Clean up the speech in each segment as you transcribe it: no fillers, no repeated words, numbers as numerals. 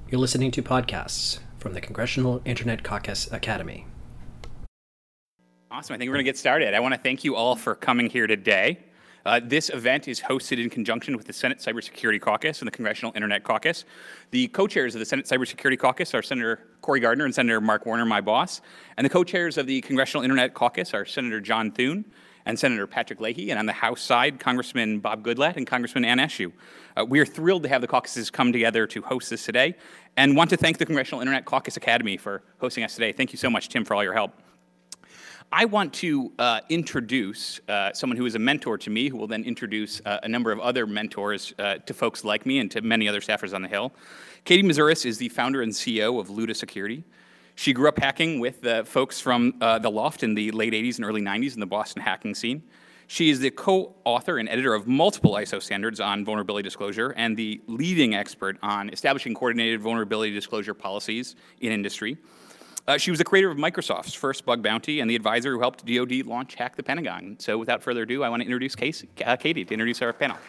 You're listening to podcasts from the Congressional Internet Caucus Academy. Awesome. I think we're going to get started. I want to thank you all for coming here today. This event is hosted in conjunction with the Senate Cybersecurity Caucus and the Congressional Internet Caucus. The co-chairs of the Senate Cybersecurity Caucus are Senator Cory Gardner and Senator Mark Warner, my boss. And the co-chairs of the Congressional Internet Caucus are Senator John Thune and Senator Patrick Leahy, and on the House side, Congressman Bob Goodlatte and Congressman Ann Eshoo. We are thrilled to have the caucuses come together to host this today, and want to thank the Congressional Internet Caucus Academy for hosting us today. Thank you so much, Tim, for all your help. I want to introduce someone who is a mentor to me, who will then introduce a number of other mentors to folks like me and to many other staffers on the Hill. Katie Moussouris is the founder and CEO of Luda Security. She grew up hacking with folks from the Loft in the late 80s and early 90s in the Boston hacking scene. She is the co-author and editor of multiple ISO standards on vulnerability disclosure and the leading expert on establishing coordinated vulnerability disclosure policies in industry. She was the creator of Microsoft's first bug bounty and the advisor who helped DoD launch Hack the Pentagon. So without further ado, I want to introduce Katie to introduce our panel.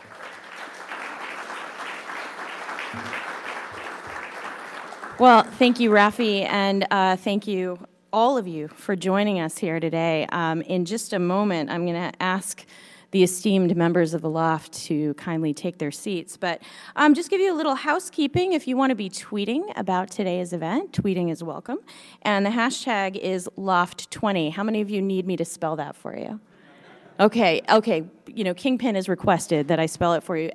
Well, thank you, Rafi, and thank you, all of you, for joining us here today. In just a moment, I'm going to ask the esteemed members of the Loft to kindly take their seats. But just give you a little housekeeping. If you want to be tweeting about today's event, tweeting is welcome. And the hashtag is Loft20. How many of you need me to spell that for you? Okay. You know, Kingpin has requested that I spell it for you.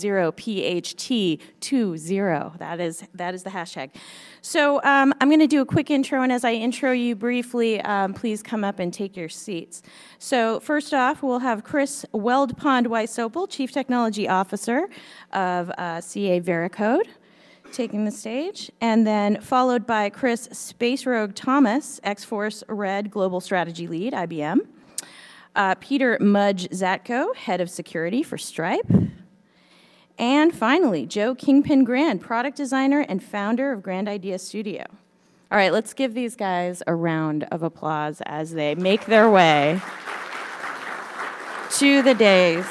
L0PHT20. That is the hashtag. So I'm going to do a quick intro, and as I intro you briefly, please come up and take your seats. So first off, we'll have Chris Weldpond-Weisopel, Chief Technology Officer of CA Veracode, taking the stage, and then followed by Chris Space Rogue Thomas, X-Force Red Global Strategy Lead, IBM. Peter Mudge Zatko, Head of Security for Stripe. And finally, Joe Kingpin Grand, Product Designer and Founder of Grand Idea Studio. All right, let's give these guys a round of applause as they make their way to the dais.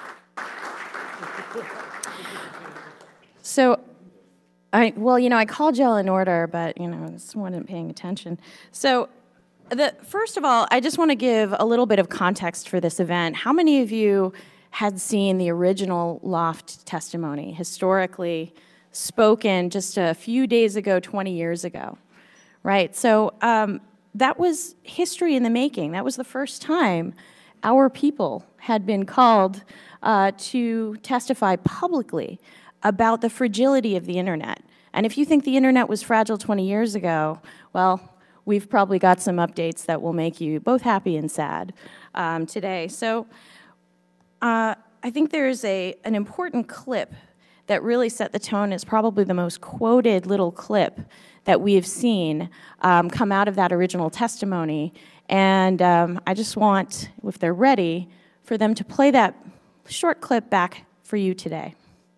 So, I called y'all in order, but, I just wasn't paying attention. So, first of all, I just want to give a little bit of context for this event. How many of you had seen the original Loft testimony, historically spoken just a few days ago, 20 years ago, right? So that was history in the making. That was the first time our people had been called to testify publicly about the fragility of the internet. And if you think the internet was fragile 20 years ago, well, we've probably got some updates that will make you both happy and sad today. So I think there's an important clip that really set the tone. It's probably the most quoted little clip that we have seen come out of that original testimony. And I just want, if they're ready, for them to play that short clip back for you today.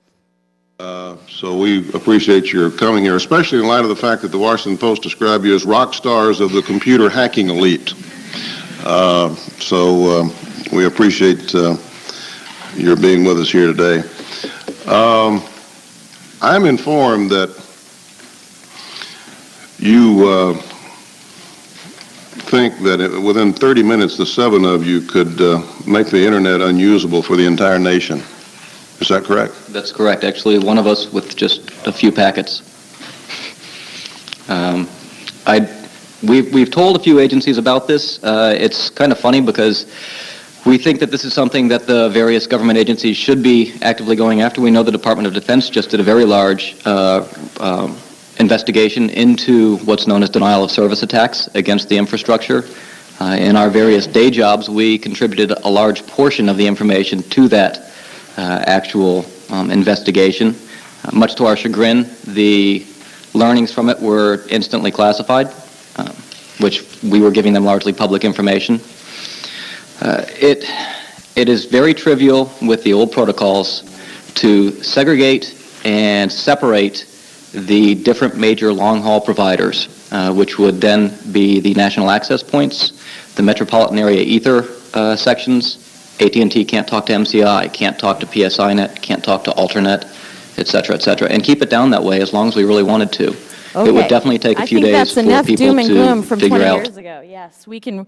So we appreciate your coming here, especially in light of the fact that the Washington Post described you as rock stars of the computer hacking elite. So we appreciate your being with us here today. I'm informed that you think that within 30 minutes the seven of you could make the internet unusable for the entire nation. Is that correct? That's correct. Actually, one of us with just a few packets. We've told a few agencies about this. It's kind of funny because we think that this is something that the various government agencies should be actively going after. We know the Department of Defense just did a very large investigation into what's known as denial of service attacks against the infrastructure. In our various day jobs, we contributed a large portion of the information to that actual investigation. Much to our chagrin, the learnings from it were instantly classified, which we were giving them largely public information. It is very trivial with the old protocols to segregate and separate the different major long-haul providers, which would then be the national access points, the metropolitan area ether sections. AT&T can't talk to MCI, can't talk to PSINet, can't talk to Alternet, et cetera, and keep it down that way as long as we really wanted to. Okay. It would definitely take a few days I think that's for enough people doom and gloom to from figure 20 out. years ago. Yes, we can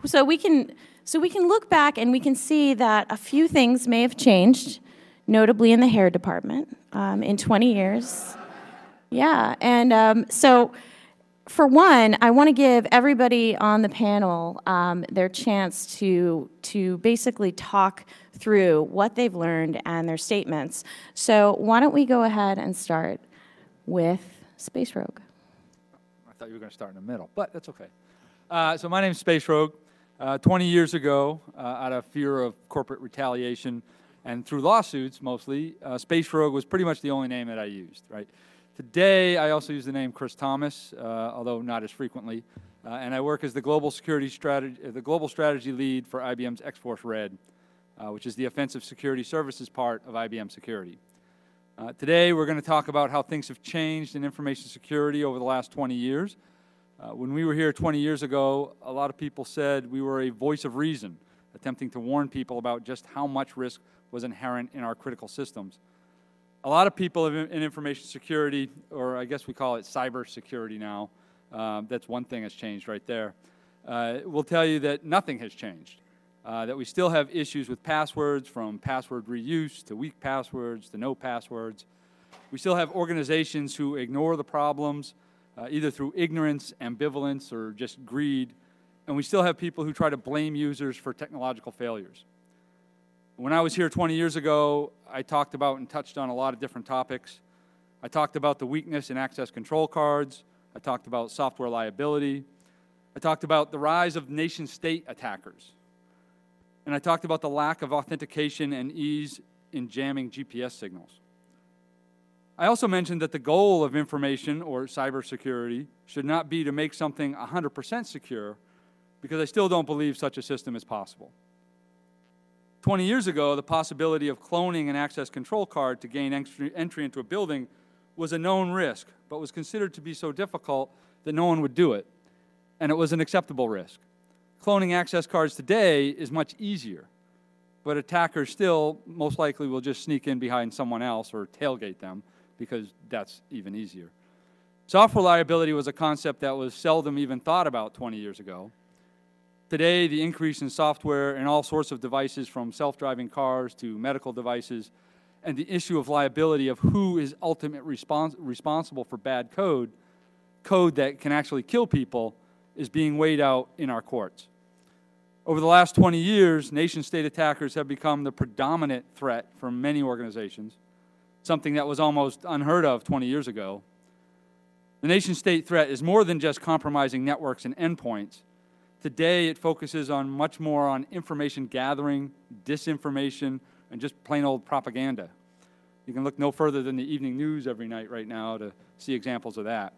look back and we can see that a few things may have changed, notably in the hair department, in 20 years. Yeah, and so for one, I want to give everybody on the panel their chance to basically talk through what they've learned and their statements. So why don't we go ahead and start with Space Rogue. I thought you were going to start in the middle, but that's okay. So my name is Space Rogue. 20 years ago, out of fear of corporate retaliation and through lawsuits mostly, Space Rogue was pretty much the only name that I used, right? Today, I also use the name Chris Thomas, although not as frequently, and I work as the global strategy lead for IBM's X-Force Red, which is the offensive security services part of IBM Security. Today, we're going to talk about how things have changed in information security over the last 20 years. When we were here 20 years ago, a lot of people said we were a voice of reason, attempting to warn people about just how much risk was inherent in our critical systems. A lot of people in information security, or I guess we call it cyber security now, that's one thing that's changed right there, will tell you that nothing has changed. That we still have issues with passwords, from password reuse to weak passwords to no passwords. We still have organizations who ignore the problems, either through ignorance, ambivalence, or just greed. And we still have people who try to blame users for technological failures. When I was here 20 years ago, I talked about and touched on a lot of different topics. I talked about the weakness in access control cards. I talked about software liability. I talked about the rise of nation-state attackers. And I talked about the lack of authentication and ease in jamming GPS signals. I also mentioned that the goal of information or cybersecurity should not be to make something 100% secure, because I still don't believe such a system is possible. 20 years ago, the possibility of cloning an access control card to gain entry into a building was a known risk, but was considered to be so difficult that no one would do it, and it was an acceptable risk. Cloning access cards today is much easier, but attackers still most likely will just sneak in behind someone else or tailgate them, because that's even easier. Software liability was a concept that was seldom even thought about 20 years ago. Today, the increase in software in all sorts of devices, from self-driving cars to medical devices, and the issue of liability of who is ultimately responsible for bad code that can actually kill people, is being weighed out in our courts. Over the last 20 years, nation-state attackers have become the predominant threat for many organizations, something that was almost unheard of 20 years ago. The nation-state threat is more than just compromising networks and endpoints. Today, it focuses on much more on information gathering, disinformation, and just plain old propaganda. You can look no further than the evening news every night right now to see examples of that.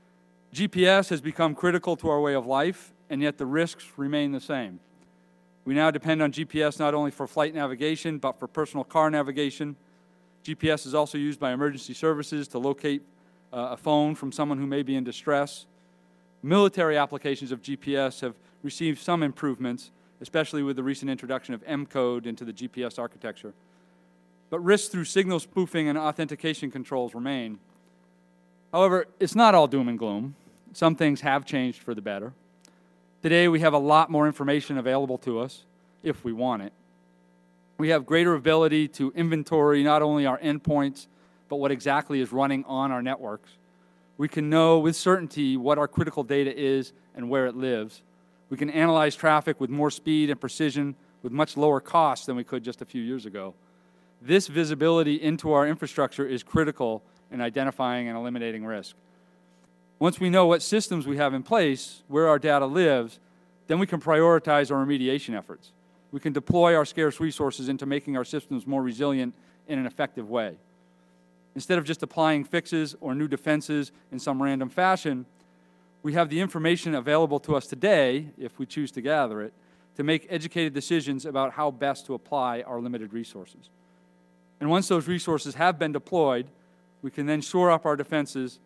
GPS has become critical to our way of life, and yet the risks remain the same. We now depend on GPS not only for flight navigation, but for personal car navigation. GPS is also used by emergency services to locate a phone from someone who may be in distress. Military applications of GPS have received some improvements, especially with the recent introduction of M-code into the GPS architecture. But risks through signal spoofing and authentication controls remain. However, it's not all doom and gloom. Some things have changed for the better. Today, we have a lot more information available to us, if we want it. We have greater ability to inventory not only our endpoints, but what exactly is running on our networks. We can know with certainty what our critical data is and where it lives. We can analyze traffic with more speed and precision with much lower cost than we could just a few years ago. This visibility into our infrastructure is critical in identifying and eliminating risk. Once we know what systems we have in place, where our data lives, then we can prioritize our remediation efforts. We can deploy our scarce resources into making our systems more resilient in an effective way. Instead of just applying fixes or new defenses in some random fashion, we have the information available to us today, if we choose to gather it, to make educated decisions about how best to apply our limited resources. And once those resources have been deployed, we can then shore up our defenses.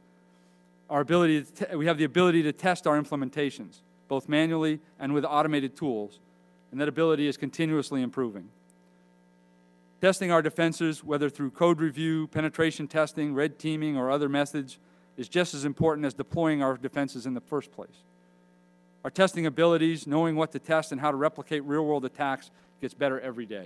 We have the ability to test our implementations, both manually and with automated tools, and that ability is continuously improving. Testing our defenses, whether through code review, penetration testing, red teaming, or other methods, is just as important as deploying our defenses in the first place. Our testing abilities, knowing what to test and how to replicate real-world attacks, gets better every day.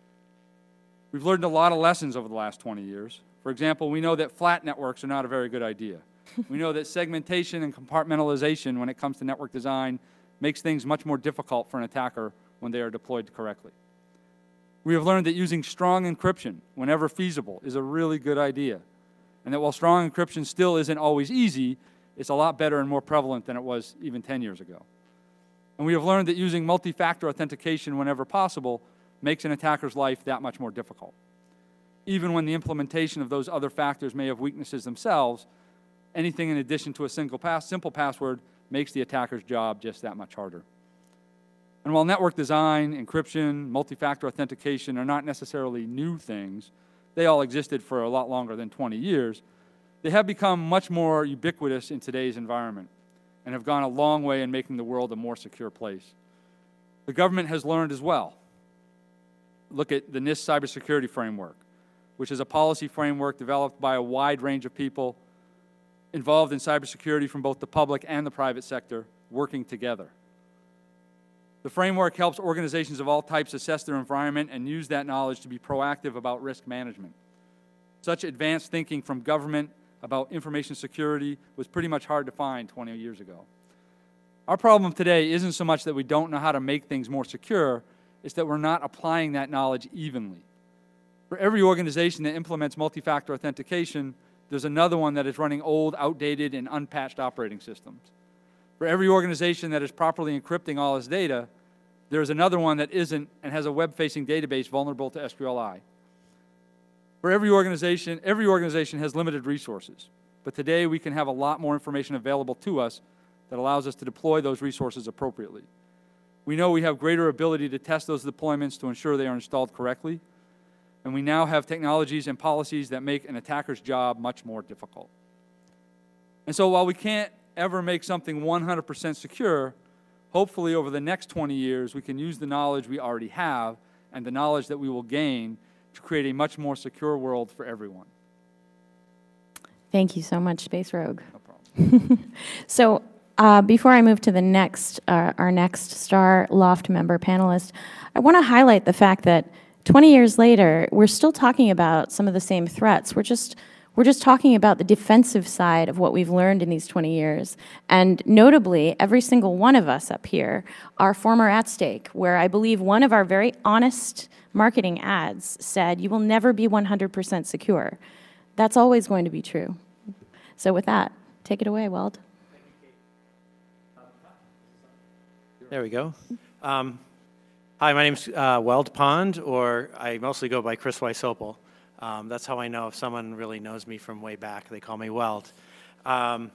We've learned a lot of lessons over the last 20 years. For example, we know that flat networks are not a very good idea. We know that segmentation and compartmentalization when it comes to network design makes things much more difficult for an attacker when they are deployed correctly. We have learned that using strong encryption whenever feasible is a really good idea, and that while strong encryption still isn't always easy, it's a lot better and more prevalent than it was even 10 years ago. And we have learned that using multi-factor authentication whenever possible makes an attacker's life that much more difficult. Even when the implementation of those other factors may have weaknesses themselves, anything in addition to a simple password makes the attacker's job just that much harder. And while network design, encryption, multi-factor authentication are not necessarily new things, they all existed for a lot longer than 20 years, they have become much more ubiquitous in today's environment and have gone a long way in making the world a more secure place. The government has learned as well. Look at the NIST cybersecurity framework, which is a policy framework developed by a wide range of people involved in cybersecurity from both the public and the private sector working together. The framework helps organizations of all types assess their environment and use that knowledge to be proactive about risk management. Such advanced thinking from government about information security was pretty much hard to find 20 years ago. Our problem today isn't so much that we don't know how to make things more secure, it's that we're not applying that knowledge evenly. For every organization that implements multi-factor authentication, there's another one that is running old, outdated, and unpatched operating systems. For every organization that is properly encrypting all its data, there's another one that isn't and has a web-facing database vulnerable to SQLI. For every organization has limited resources. But today we can have a lot more information available to us that allows us to deploy those resources appropriately. We know we have greater ability to test those deployments to ensure they are installed correctly. And we now have technologies and policies that make an attacker's job much more difficult. And so while we can't ever make something 100% secure, hopefully over the next 20 years we can use the knowledge we already have and the knowledge that we will gain to create a much more secure world for everyone. Thank you so much, Space Rogue. No problem. So before I move to the next, our next STAR Loft member panelist, I want to highlight the fact that 20 years later, we're still talking about some of the same threats. We're just talking about the defensive side of what we've learned in these 20 years. And notably, every single one of us up here are former at stake, where I believe one of our very honest marketing ads said, "You will never be 100% secure." That's always going to be true. So with that, take it away, Weld. There we go. Hi, my name's Weld Pond, or I mostly go by Chris Weisopel. That's how I know if someone really knows me from way back. They call me Weld. My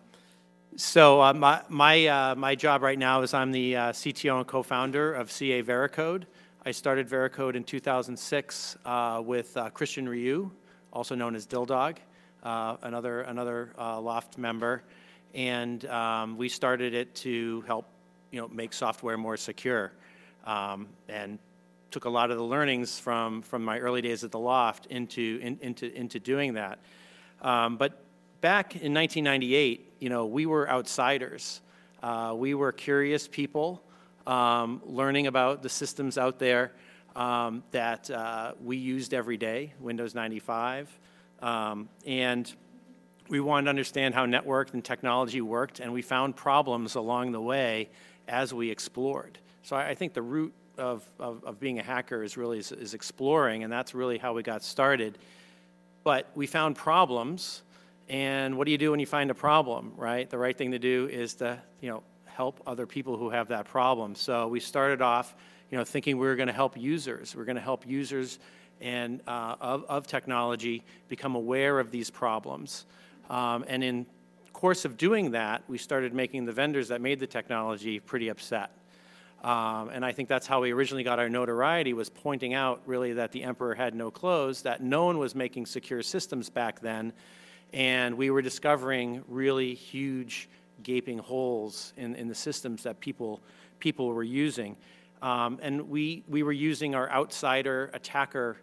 job right now is I'm the CTO and co-founder of CA Veracode. I started Veracode in 2006 with Christian Ryu, also known as Dildog, another Loft member, and we started it to help make software more secure. And took a lot of the learnings from my early days at the Loft into doing that. But back in 1998, we were outsiders. We were curious people learning about the systems out there that we used every day, Windows 95. And we wanted to understand how network and technology worked, and we found problems along the way as we explored. So I think the root of being a hacker is exploring, and that's really how we got started. But we found problems, and what do you do when you find a problem, right? The right thing to do is to help other people who have that problem. So we started off thinking we were going to help users. We're going to help users and of technology become aware of these problems. And in course of doing that, we started making the vendors that made the technology pretty upset. And I think that's how we originally got our notoriety, was pointing out really that the emperor had no clothes, that no one was making secure systems back then, and we were discovering really huge gaping holes in the systems that people were using. And we were using our outsider attacker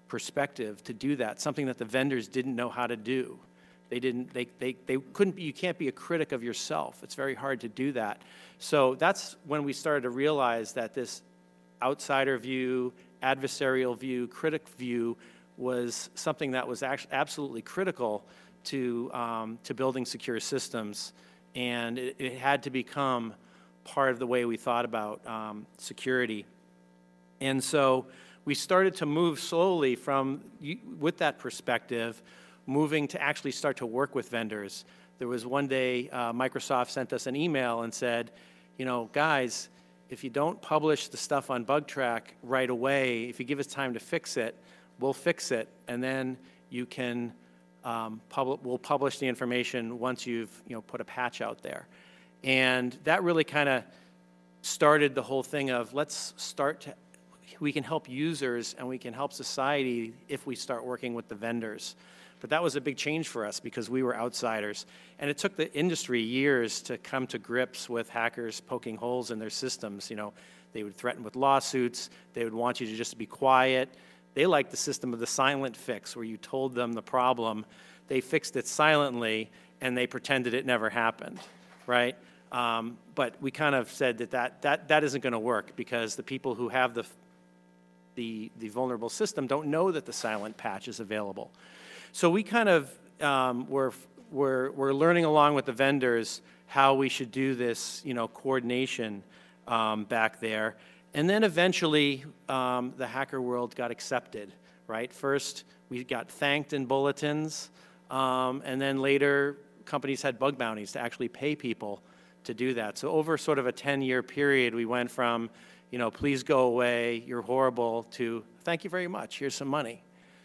perspective to do that, something that the vendors didn't know how to do. They couldn't, you can't be a critic of yourself. It's very hard to do that. So that's when we started to realize that this outsider view, adversarial view, critic view was something that was actually absolutely critical to building secure systems. And it had to become part of the way we thought about security. And so we started to move slowly from, with that perspective, moving to actually start to work with vendors. There was one day Microsoft sent us an email and said, you know, guys, if you don't publish the stuff on BugTrack right away, if you give us time to fix it, we'll fix it, and then you can we'll publish the information once you've put a patch out there. And that really kind of started the whole thing of let's start to, we can help users and we can help society if we start working with the vendors. But that was a big change for us because we were outsiders. And it took the industry years to come to grips with hackers poking holes in their systems. You know, they would threaten with lawsuits. They would want you to just be quiet. They liked the system of the silent fix where you told them the problem. They fixed it silently and they pretended it never happened, right? But we kind of said that isn't going to work because the people who have the vulnerable system don't know that the silent patch is available. So we kind of we're learning along with the vendors how we should do this, coordination back there. And then eventually the hacker world got accepted, right? First, we got thanked in bulletins, and then later companies had bug bounties to actually pay people to do that. So over sort of a 10-year period, we went from, please go away, you're horrible, to thank you very much, here's some money.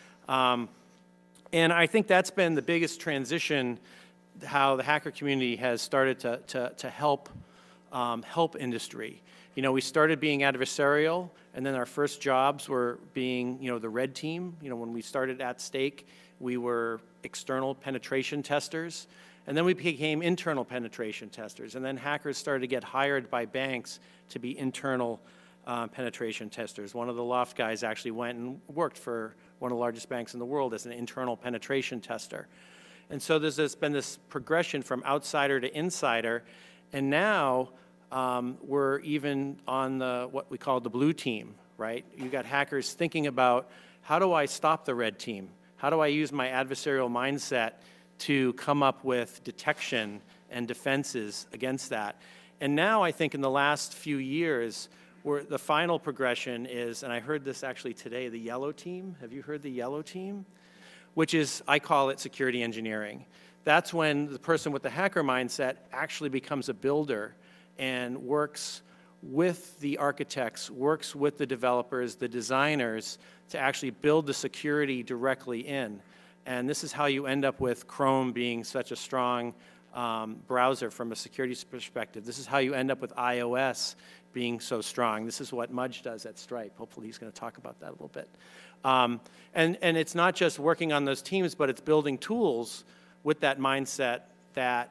And I think that's been the biggest transition, how the hacker community has started to help industry. We started being adversarial, and then our first jobs were being, the red team. When we started at Stake, we were external penetration testers, and then we became internal penetration testers, and then hackers started to get hired by banks to be internal penetration testers. One of the Loft guys actually went and worked for one of the largest banks in the world as an internal penetration tester. And so there's been this progression from outsider to insider, and now we're even on what we call the blue team, right? You got hackers thinking about, how do I stop the red team? How do I use my adversarial mindset to come up with detection and defenses against that? And now I think in the last few years, where the final progression is, and I heard this actually today, the yellow team. Have you heard the yellow team? Which is, I call it security engineering. That's when the person with the hacker mindset actually becomes a builder and works with the architects, works with the developers, the designers, to actually build the security directly in. And this is how you end up with Chrome being such a strong browser from a security perspective. This is how you end up with iOS being so strong. This is what Mudge does at Stripe. Hopefully he's going to talk about that a little bit. And it's not just working on those teams, but it's building tools with that mindset that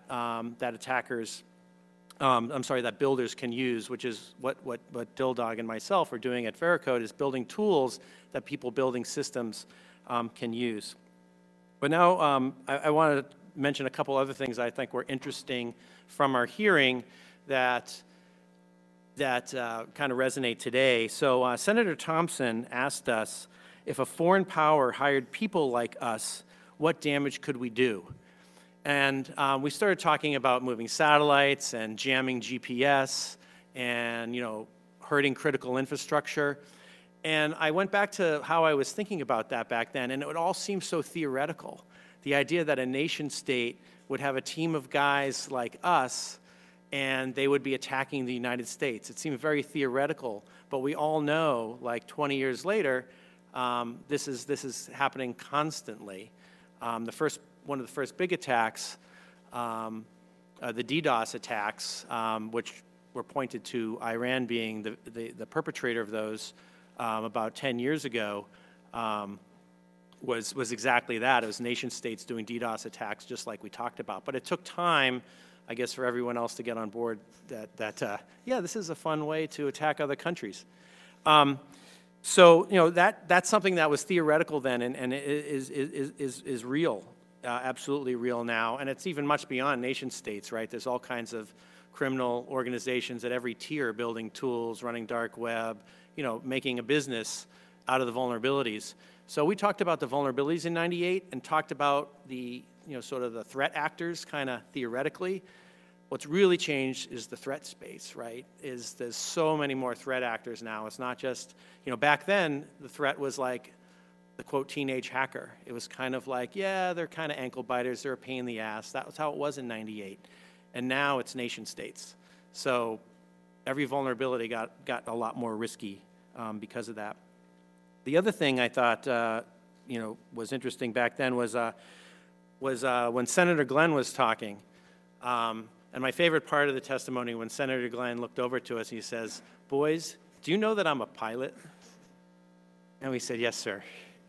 that builders can use, which is what Dildog and myself are doing at Veracode, is building tools that people building systems can use. But now I want to mention a couple other things I think were interesting from our hearing that kind of resonate today. So Senator Thompson asked us, if a foreign power hired people like us, what damage could we do? And we started talking about moving satellites and jamming GPS and, hurting critical infrastructure. And I went back to how I was thinking about that back then, and it would all seem so theoretical. The idea that a nation state would have a team of guys like us and they would be attacking the United States. It seemed very theoretical, but we all know, like 20 years later, this is happening constantly. One of the first big attacks, the DDoS attacks, which were pointed to Iran being the perpetrator of those about 10 years ago, was exactly that. It was nation states doing DDoS attacks just like we talked about. But it took time, I guess, for everyone else to get on board that yeah, this is a fun way to attack other countries. So, you know, that's something that was theoretical then and is real, absolutely real now. And it's even much beyond nation states, right? There's all kinds of criminal organizations at every tier building tools, running dark web, you know, making a business out of the vulnerabilities. So we talked about the vulnerabilities in '98 and talked about the, you know, sort of the threat actors kind of theoretically. What's really changed is the threat space, right? There's so many more threat actors now. It's not just, you know, back then the threat was like the quote teenage hacker. It was kind of like, yeah, they're kind of ankle biters, they're a pain in the ass. That was how it was in '98. And now it's nation states. So every vulnerability got a lot more risky because of that. The other thing I thought, you know, was interesting back then was when Senator Glenn was talking. And my favorite part of the testimony, when Senator Glenn looked over to us, he says, "Boys, do you know that I'm a pilot?" And we said, "Yes, sir."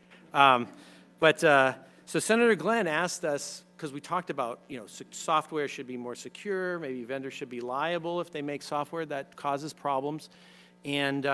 So Senator Glenn asked us, because we talked about, you know, software should be more secure, maybe vendors should be liable if they make software that causes problems. And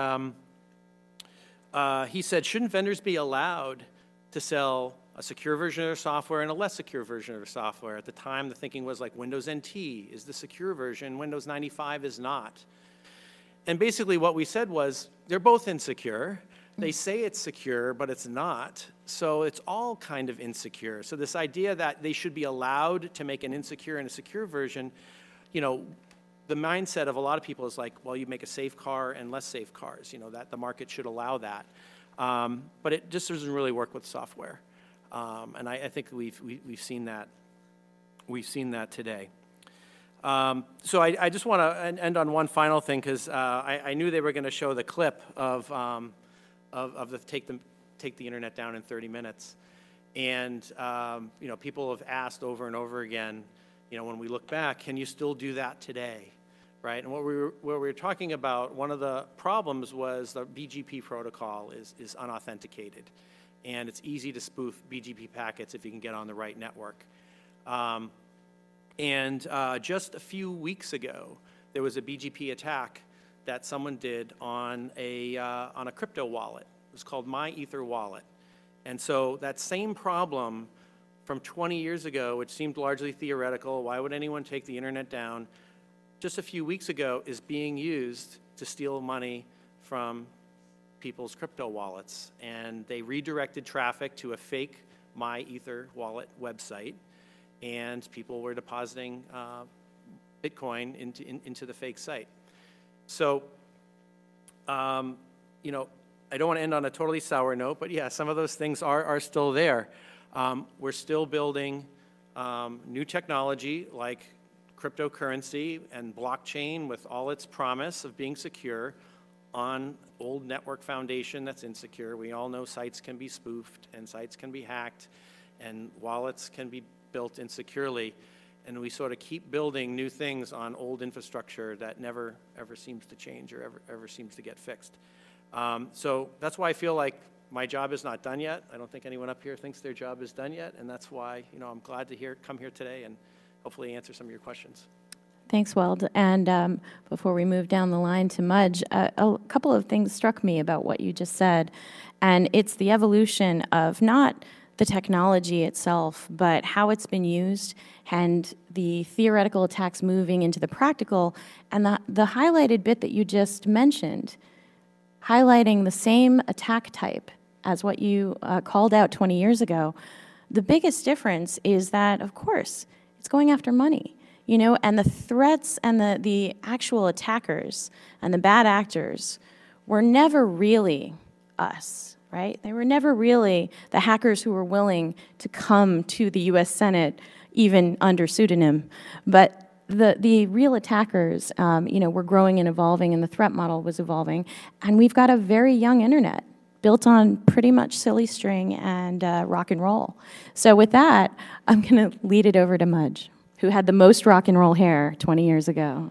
he said, shouldn't vendors be allowed to sell a secure version of their software and a less secure version of their software? At the time, the thinking was like Windows NT is the secure version, Windows 95 is not. And basically what we said was, they're both insecure. They say it's secure, but it's not. So it's all kind of insecure. So this idea that they should be allowed to make an insecure and a secure version, you know, the mindset of a lot of people is like, well, you make a safe car and less safe cars, you know, that the market should allow that. But it just doesn't really work with software. And I think we've seen that. We've seen that today. So I just want to end on one final thing, because I knew they were going to show the clip of the take the internet down in 30 minutes. And, you know, people have asked over and over again, you know, when we look back, can you still do that today, right? And what we were talking about, one of the problems was the BGP protocol is unauthenticated. And it's easy to spoof BGP packets if you can get on the right network. Just a few weeks ago, there was a BGP attack that someone did on a crypto wallet. It was called MyEtherWallet. And so that same problem from 20 years ago, which seemed largely theoretical, why would anyone take the internet down, just a few weeks ago is being used to steal money from people's crypto wallets. And they redirected traffic to a fake MyEtherWallet website, and people were depositing Bitcoin into the fake site. So, you know, I don't want to end on a totally sour note, but yeah, some of those things are still there. We're still building new technology like cryptocurrency and blockchain with all its promise of being secure on old network foundation that's insecure. We all know sites can be spoofed and sites can be hacked and wallets can be built insecurely. And we sort of keep building new things on old infrastructure that never ever seems to change or ever seems to get fixed. So that's why I feel like my job is not done yet. I don't think anyone up here thinks their job is done yet, and that's why, you know, I'm glad to come here today and hopefully answer some of your questions. Thanks, Weld. And before we move down the line to Mudge, a couple of things struck me about what you just said, and it's the evolution of not the technology itself, but how it's been used and the theoretical attacks moving into the practical, and the highlighted bit that you just mentioned, highlighting the same attack type as what you called out 20 years ago. The biggest difference is that, of course, it's going after money, you know, and the threats and the actual attackers and the bad actors were never really us, right? They were never really the hackers who were willing to come to the US Senate, even under pseudonym. But the real attackers, you know, were growing and evolving, and the threat model was evolving. And we've got a very young internet built on pretty much silly string and rock and roll. So with that, I'm going to lead it over to Mudge, who had the most rock and roll hair 20 years ago.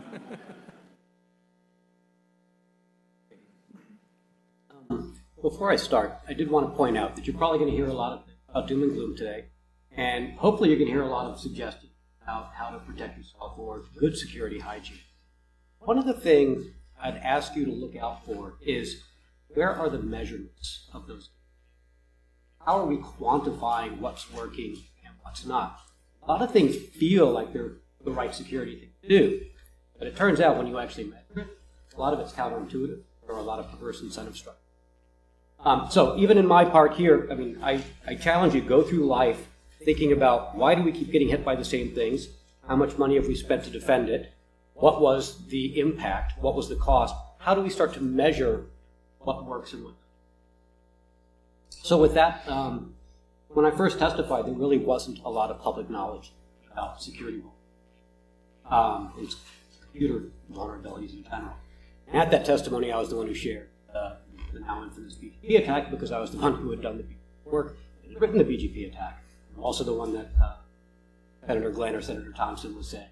Before I start, I did want to point out that you're probably going to hear a lot about doom and gloom today, and hopefully you're going to hear a lot of suggestions about how to protect yourself or good security hygiene. One of the things I'd ask you to look out for is where are the measurements of those? How are we quantifying what's working and what's not? A lot of things feel like they're the right security thing to do, but it turns out when you actually measure it, a lot of it's counterintuitive. There are a lot of perverse incentive structures. So even in my part here, I mean, I challenge you, go through life thinking about why do we keep getting hit by the same things? How much money have we spent to defend it? What was the impact? What was the cost? How do we start to measure what works and what doesn't? So with that, when I first testified, there really wasn't a lot of public knowledge about security and computer vulnerabilities in general. And at that testimony, I was the one who shared the now infamous BGP attack because I was the one who had done the work and written the BGP attack. I'm also the one that Senator Glenn or Senator Thompson was saying,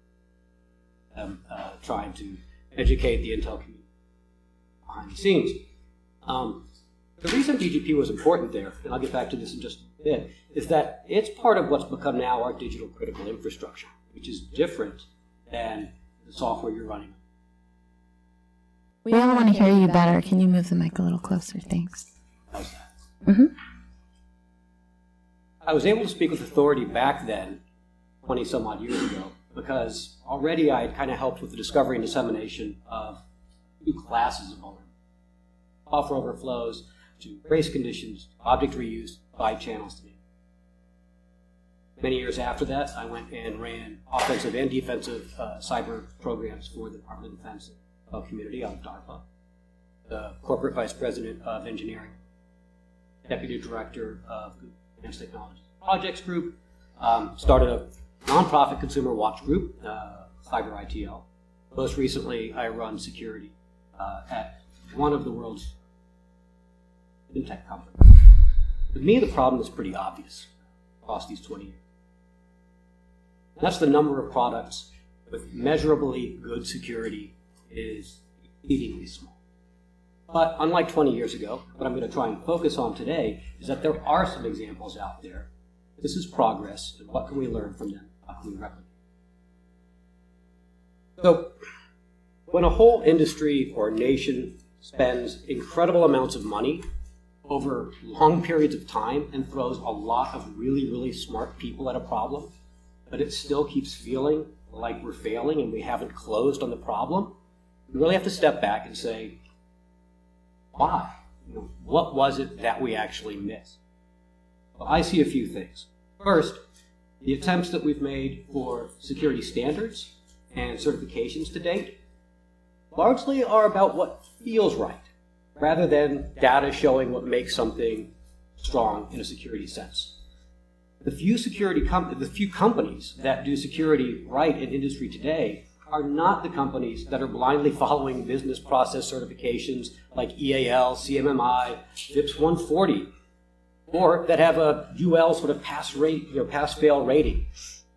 trying to educate the intel community behind the scenes. The reason BGP was important there, and I'll get back to this in just a bit, is that it's part of what's become now our digital critical infrastructure, which is different than the software you're running. We all want to hear you better. Can you move the mic a little closer? Thanks. How's that? Mm-hmm. I was able to speak with authority back then, 20 some odd years ago, because already I had kind of helped with the discovery and dissemination of new classes of vulnerability. Buffer overflows, to race conditions, to object reuse, side channels to me. Many years after that, I went and ran offensive and defensive cyber programs for the Department of Defense community out of DARPA, the corporate vice president of engineering, deputy director of Google Advanced Technologies Projects Group, started a nonprofit consumer watch group, Cyber ITL. Most recently, I run security at one of the world's fintech companies. To me, the problem is pretty obvious across these 20 years. And that's the number of products with measurably good security is exceedingly small. But unlike 20 years ago, what I'm going to try and focus on today is that there are some examples out there. This is progress, and what can we learn from them? How can we replicate? So, when a whole industry or nation spends incredible amounts of money over long periods of time and throws a lot of really, really smart people at a problem, but it still keeps feeling like we're failing and we haven't closed on the problem, we really have to step back and say, why? What was it that we actually missed? Well, I see a few things. First, the attempts that we've made for security standards and certifications to date largely are about what feels right, rather than data showing what makes something strong in a security sense. The few companies that do security right in industry today are not the companies that are blindly following business process certifications like EAL, CMMI, FIPS 140, or that have a UL sort of pass-fail rating.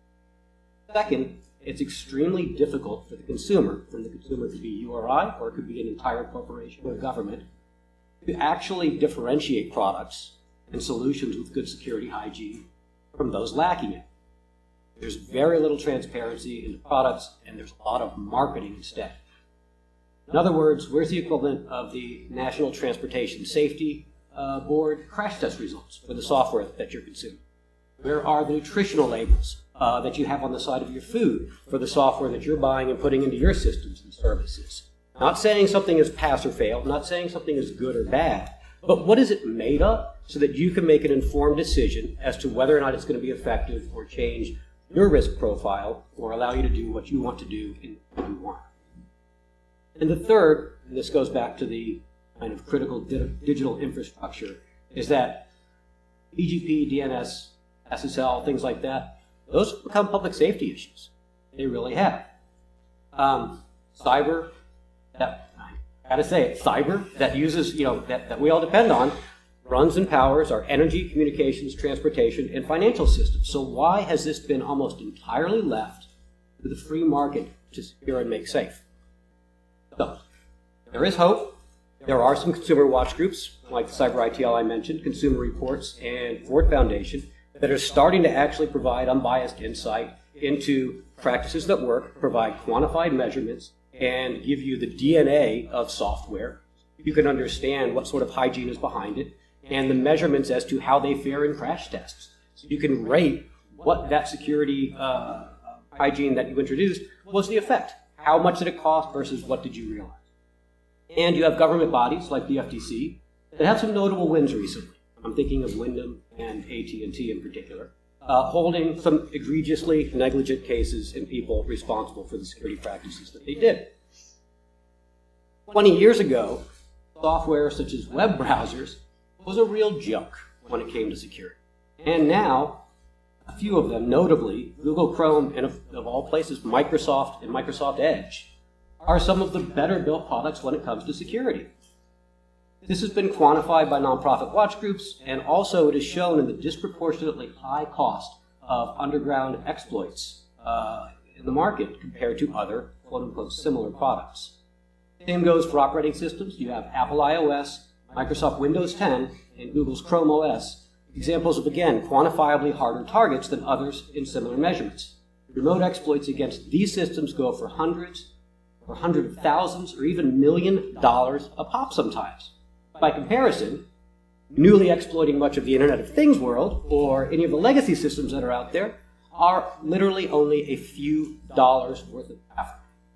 Second, it's extremely difficult for the consumer could be URI, or it could be an entire corporation or government, to actually differentiate products and solutions with good security hygiene from those lacking it. There's very little transparency in the products, and there's a lot of marketing instead. In other words, where's the equivalent of the National Transportation Safety Board crash test results for the software that you're consuming? Where are the nutritional labels that you have on the side of your food for the software that you're buying and putting into your systems and services? Not saying something is pass or fail, not saying something is good or bad, but what is it made of so that you can make an informed decision as to whether or not it's going to be effective or change your risk profile or allow you to do what you want to do in what you want. And the third, and this goes back to the kind of critical digital infrastructure, is that BGP, DNS, SSL, things like that, those have become public safety issues. They really have. Cyber, I gotta say it, cyber that uses, that we all depend on, runs and powers our energy, communications, transportation, and financial systems. So why has this been almost entirely left to the free market to secure and make safe? So, there is hope. There are some consumer watch groups, like the Cyber ITL I mentioned, Consumer Reports, and Ford Foundation, that are starting to actually provide unbiased insight into practices that work, provide quantified measurements, and give you the DNA of software You can understand what sort of hygiene is behind it and the measurements as to how they fare in crash tests. So you can rate what that security hygiene that you introduced was the effect. How much did it cost versus what did you realize? And you have government bodies like the FTC that have some notable wins recently. I'm thinking of Wyndham and AT&T in particular, holding some egregiously negligent cases and people responsible for the security practices that they did. 20 years ago, software such as web browsers was a real joke when it came to security. And now, a few of them, notably Google Chrome and of all places, Microsoft and Microsoft Edge, are some of the better built products when it comes to security. This has been quantified by nonprofit watch groups, and also it is shown in the disproportionately high cost of underground exploits in the market compared to other quote-unquote similar products. Same goes for operating systems. You have Apple iOS, Microsoft Windows 10, and Google's Chrome OS, examples of, again, quantifiably harder targets than others in similar measurements. Remote exploits against these systems go for hundreds or hundreds of thousands or even $1 million a pop sometimes. By comparison, newly exploiting much of the Internet of Things world or any of the legacy systems that are out there are literally only a few dollars worth of effort.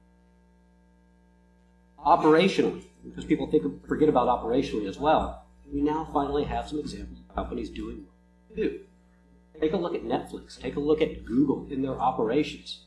Operationally, because people forget about operationally as well, we now finally have some examples of companies doing what they do. Take a look at Netflix. Take a look at Google in their operations.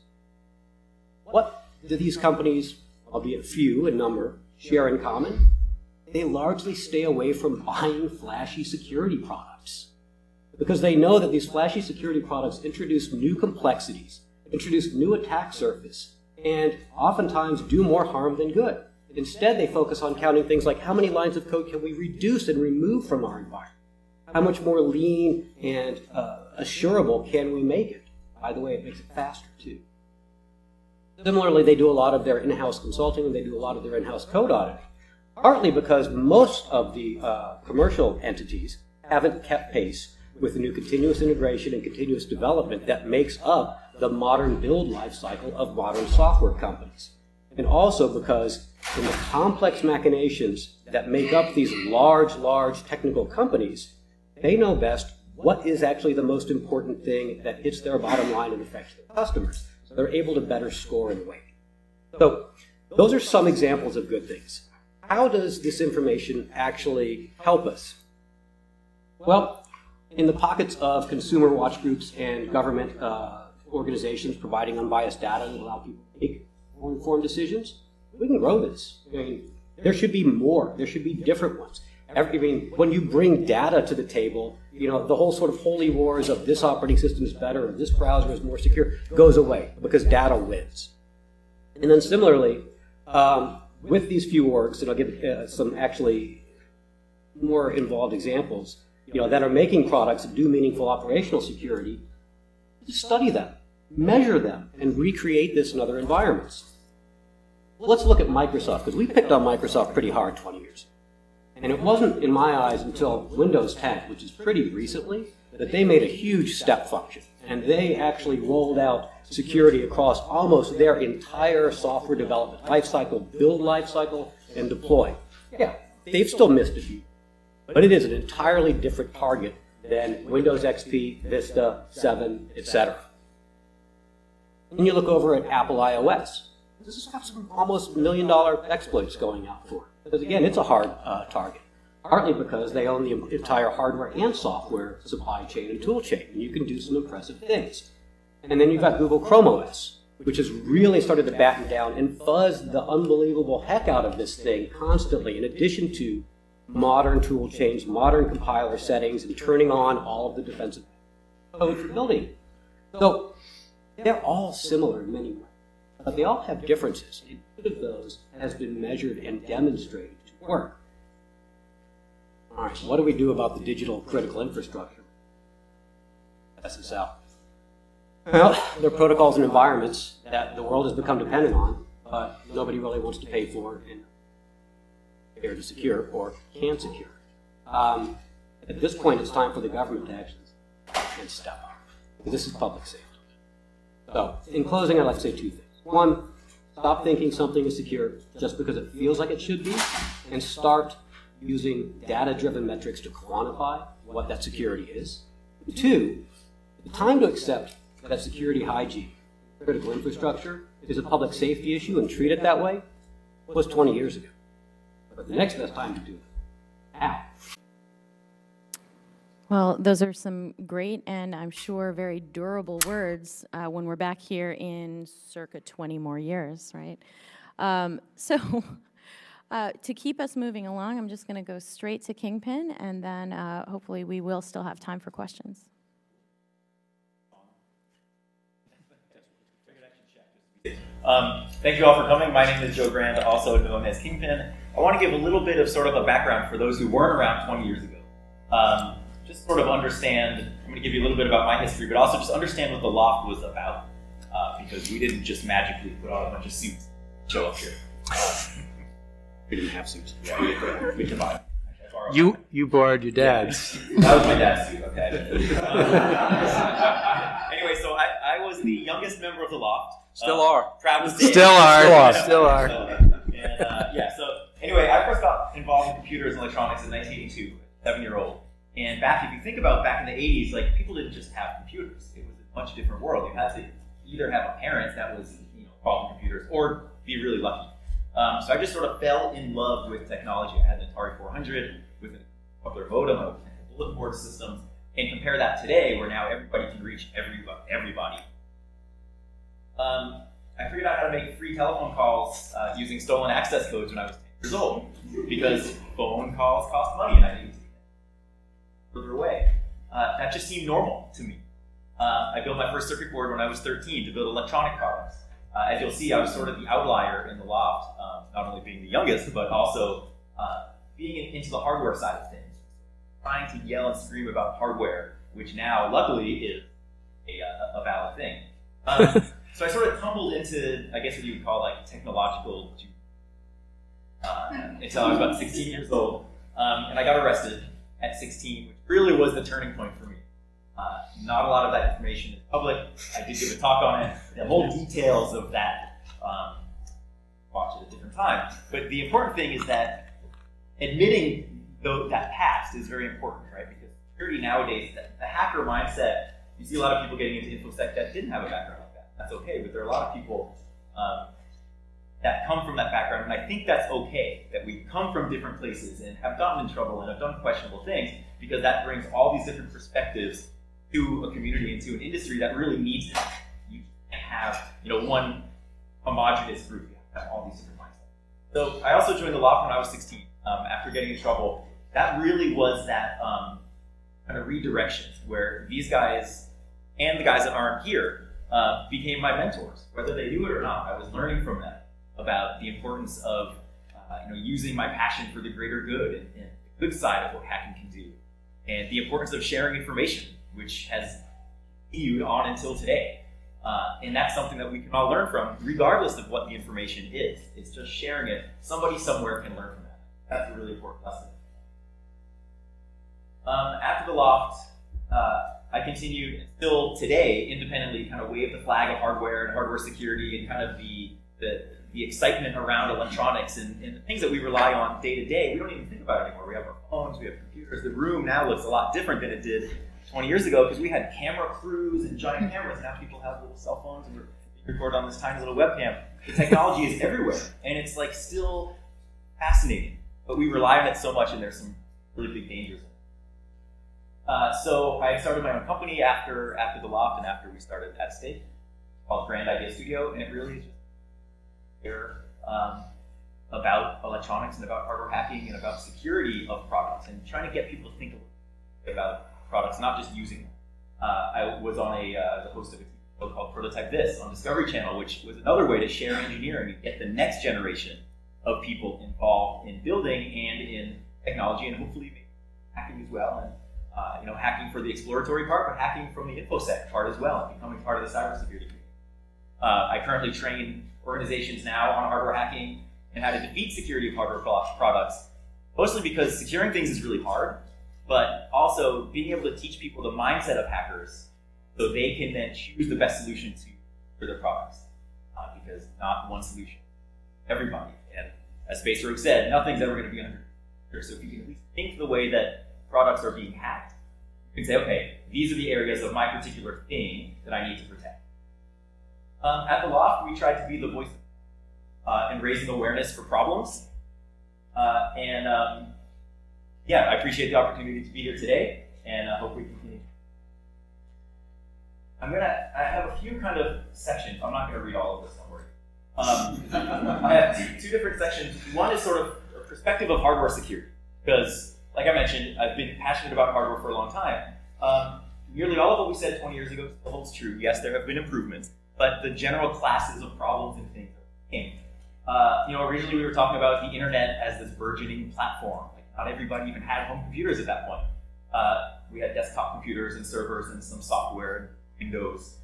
What do these companies, albeit few in number, share in common? They largely stay away from buying flashy security products because they know that these flashy security products introduce new complexities, introduce new attack surface, and oftentimes do more harm than good. Instead, they focus on counting things like how many lines of code can we reduce and remove from our environment? How much more lean and assurable can we make it? By the way, it makes it faster, too. Similarly, they do a lot of their in-house consulting and they do a lot of their in-house code auditing, partly because most of the commercial entities haven't kept pace with the new continuous integration and continuous development that makes up the modern build life cycle of modern software companies. And also because in the complex machinations that make up these large technical companies, they know best what is actually the most important thing that hits their bottom line and affects their customers. So they're able to better score and weight. So those are some examples of good things. How does this information actually help us? Well, in the pockets of consumer watch groups and government organizations providing unbiased data that allow people to make more informed decisions, we can grow this. I mean, there should be more. There should be different ones. When you bring data to the table, the whole sort of holy wars of this operating system is better or this browser is more secure goes away because data wins. And then similarly, with these few orgs, and I'll give some actually more involved examples, that are making products that do meaningful operational security, just study them, measure them, and recreate this in other environments. Let's look at Microsoft, because we picked on Microsoft pretty hard 20 years ago. And it wasn't, in my eyes, until Windows 10, which is pretty recently, that they made a huge step function. And they actually rolled out security across almost their entire software development lifecycle, build lifecycle, and deploy. Yeah, they've still missed a few, but it is an entirely different target than Windows XP, Vista, 7, etc. And you look over at Apple iOS. This has got some almost $1 million exploits going out for it. Because again, it's a hard target. Partly because they own the entire hardware and software supply chain and tool chain, and you can do some impressive things. And then you've got Google Chrome OS, which has really started to batten down and fuzz the unbelievable heck out of this thing constantly, in addition to modern tool chains, modern compiler settings, and turning on all of the defensive code for building. So they're all similar in many ways, but they all have differences. And each of those has been measured and demonstrated to work. All right, so what do we do about the digital critical infrastructure? SSL. Well, there are protocols and environments that the world has become dependent on, but nobody really wants to pay for and care to secure or can secure. At this point, it's time for the government to actually step up. This is public safety. So, in closing, I'd like to say two things. One, Stop thinking something is secure just because it feels like it should be, and start using data-driven metrics to quantify what that security is. 2, the time to accept that security hygiene, critical infrastructure, is a public safety issue and treat it that way was 20 years ago. But the next best time to do it, now. Well, those are some great and I'm sure very durable words when we're back here in circa 20 more years, right? To keep us moving along, I'm just going to go straight to Kingpin, and then hopefully we will still have time for questions. Thank you all for coming. My name is Joe Grand, also known as Kingpin. I want to give a little bit of sort of a background for those who weren't around 20 years ago. Just sort of understand, I'm going to give you a little bit about my history, but also just understand what the Loft was about, because we didn't just magically put on a bunch of suits and show up here. We didn't have suits. Yeah, we can buy. You borrowed your dad's. That was my dad's suit, okay. Anyway, so I was the youngest member of the Loft. Still are. Proud to say Still are. So anyway, I first got involved in computers and electronics in 1982, 7-year-old. And if you think about back in the 80s, like, people didn't just have computers. It was a much different world. You had to either have a parent that was, involved in computers, or be really lucky. So I just sort of fell in love with technology. I had an Atari 400 with a coupler modem, a bulletin board systems, and compare that today, where now everybody can reach everybody. I figured out how to make free telephone calls using stolen access codes when I was 10 years old, because phone calls cost money, and I needed to get further away. That just seemed normal to me. I built my first circuit board when I was 13 to build electronic products. As you'll see, I was sort of the outlier in the Loft, not only being the youngest, but also being into the hardware side of things, trying to yell and scream about hardware, which now, luckily, is a valid thing. So I sort of tumbled into, I guess what you would call, like, technological until I was about 16 years old, and I got arrested at 16, which really was the turning point for me. Not a lot of that information is public. I did give a talk on it. The whole details of that, watch it at a different time. But the important thing is that admitting that past is very important, right? Because security nowadays, the hacker mindset, you see a lot of people getting into InfoSec that didn't have a background like that. That's okay, but there are a lot of people that come from that background, and I think that's okay, that we come from different places and have gotten in trouble and have done questionable things, because that brings all these different perspectives to a community and to an industry that really needs it. You can't have, one homogenous group. You have to have all these different mindsets. So I also joined the Loft when I was 16. After getting in trouble, that really was that kind of redirection where these guys and the guys that aren't here became my mentors, whether they knew it or not. I was learning from them about the importance of using my passion for the greater good and the good side of what hacking can do, and the importance of sharing information, which has continued on until today. And that's something that we can all learn from, regardless of what the information is. It's just sharing it. Somebody somewhere can learn from that. That's a really important lesson. After the Loft, I continued, and still today, independently kind of wave the flag of hardware and hardware security and kind of the excitement around electronics and the things that we rely on day to day. We don't even think about it anymore. We have our phones, we have computers. The room now looks a lot different than it did 20 years ago, because we had camera crews and giant cameras. Now people have little cell phones and record on this tiny little webcam. The technology is everywhere, and it's like still fascinating, but we rely on it so much, and there's some really big dangers. So I started my own company after the Loft and after we started At Stake, called Grand Idea Studio, and it really is just here about electronics and about hardware hacking and about security of products and trying to get people to think a little bit about products, not just using them. I was on the host of a show called Prototype This on Discovery Channel, which was another way to share engineering and get the next generation of people involved in building and in technology, and hopefully hacking as well. And hacking for the exploratory part, but hacking from the InfoSec part as well, and becoming part of the cybersecurity community. I currently train organizations now on hardware hacking and how to defeat security of hardware products, mostly because securing things is really hard, but also being able to teach people the mindset of hackers so they can then choose the best solution for their products. because not one solution. Everybody. And as Space Rogue said, nothing's ever going to be 100%. So if you can at least think the way that products are being hacked, you can say, okay, these are the areas of my particular thing that I need to protect. At the Loft, we tried to be the voice in raising awareness for problems. Yeah, I appreciate the opportunity to be here today, and I hope we continue. I have a few kind of sections. I'm not going to read all of this, don't worry. I have two different sections. One is sort of a perspective of hardware security, because, like I mentioned, I've been passionate about hardware for a long time. Nearly all of what we said 20 years ago still holds true. Yes, there have been improvements, but the general classes of problems and things came. Originally we were talking about the internet as this burgeoning platform. Like, not everybody even had home computers at that point. We had desktop computers and servers and some software and Windows.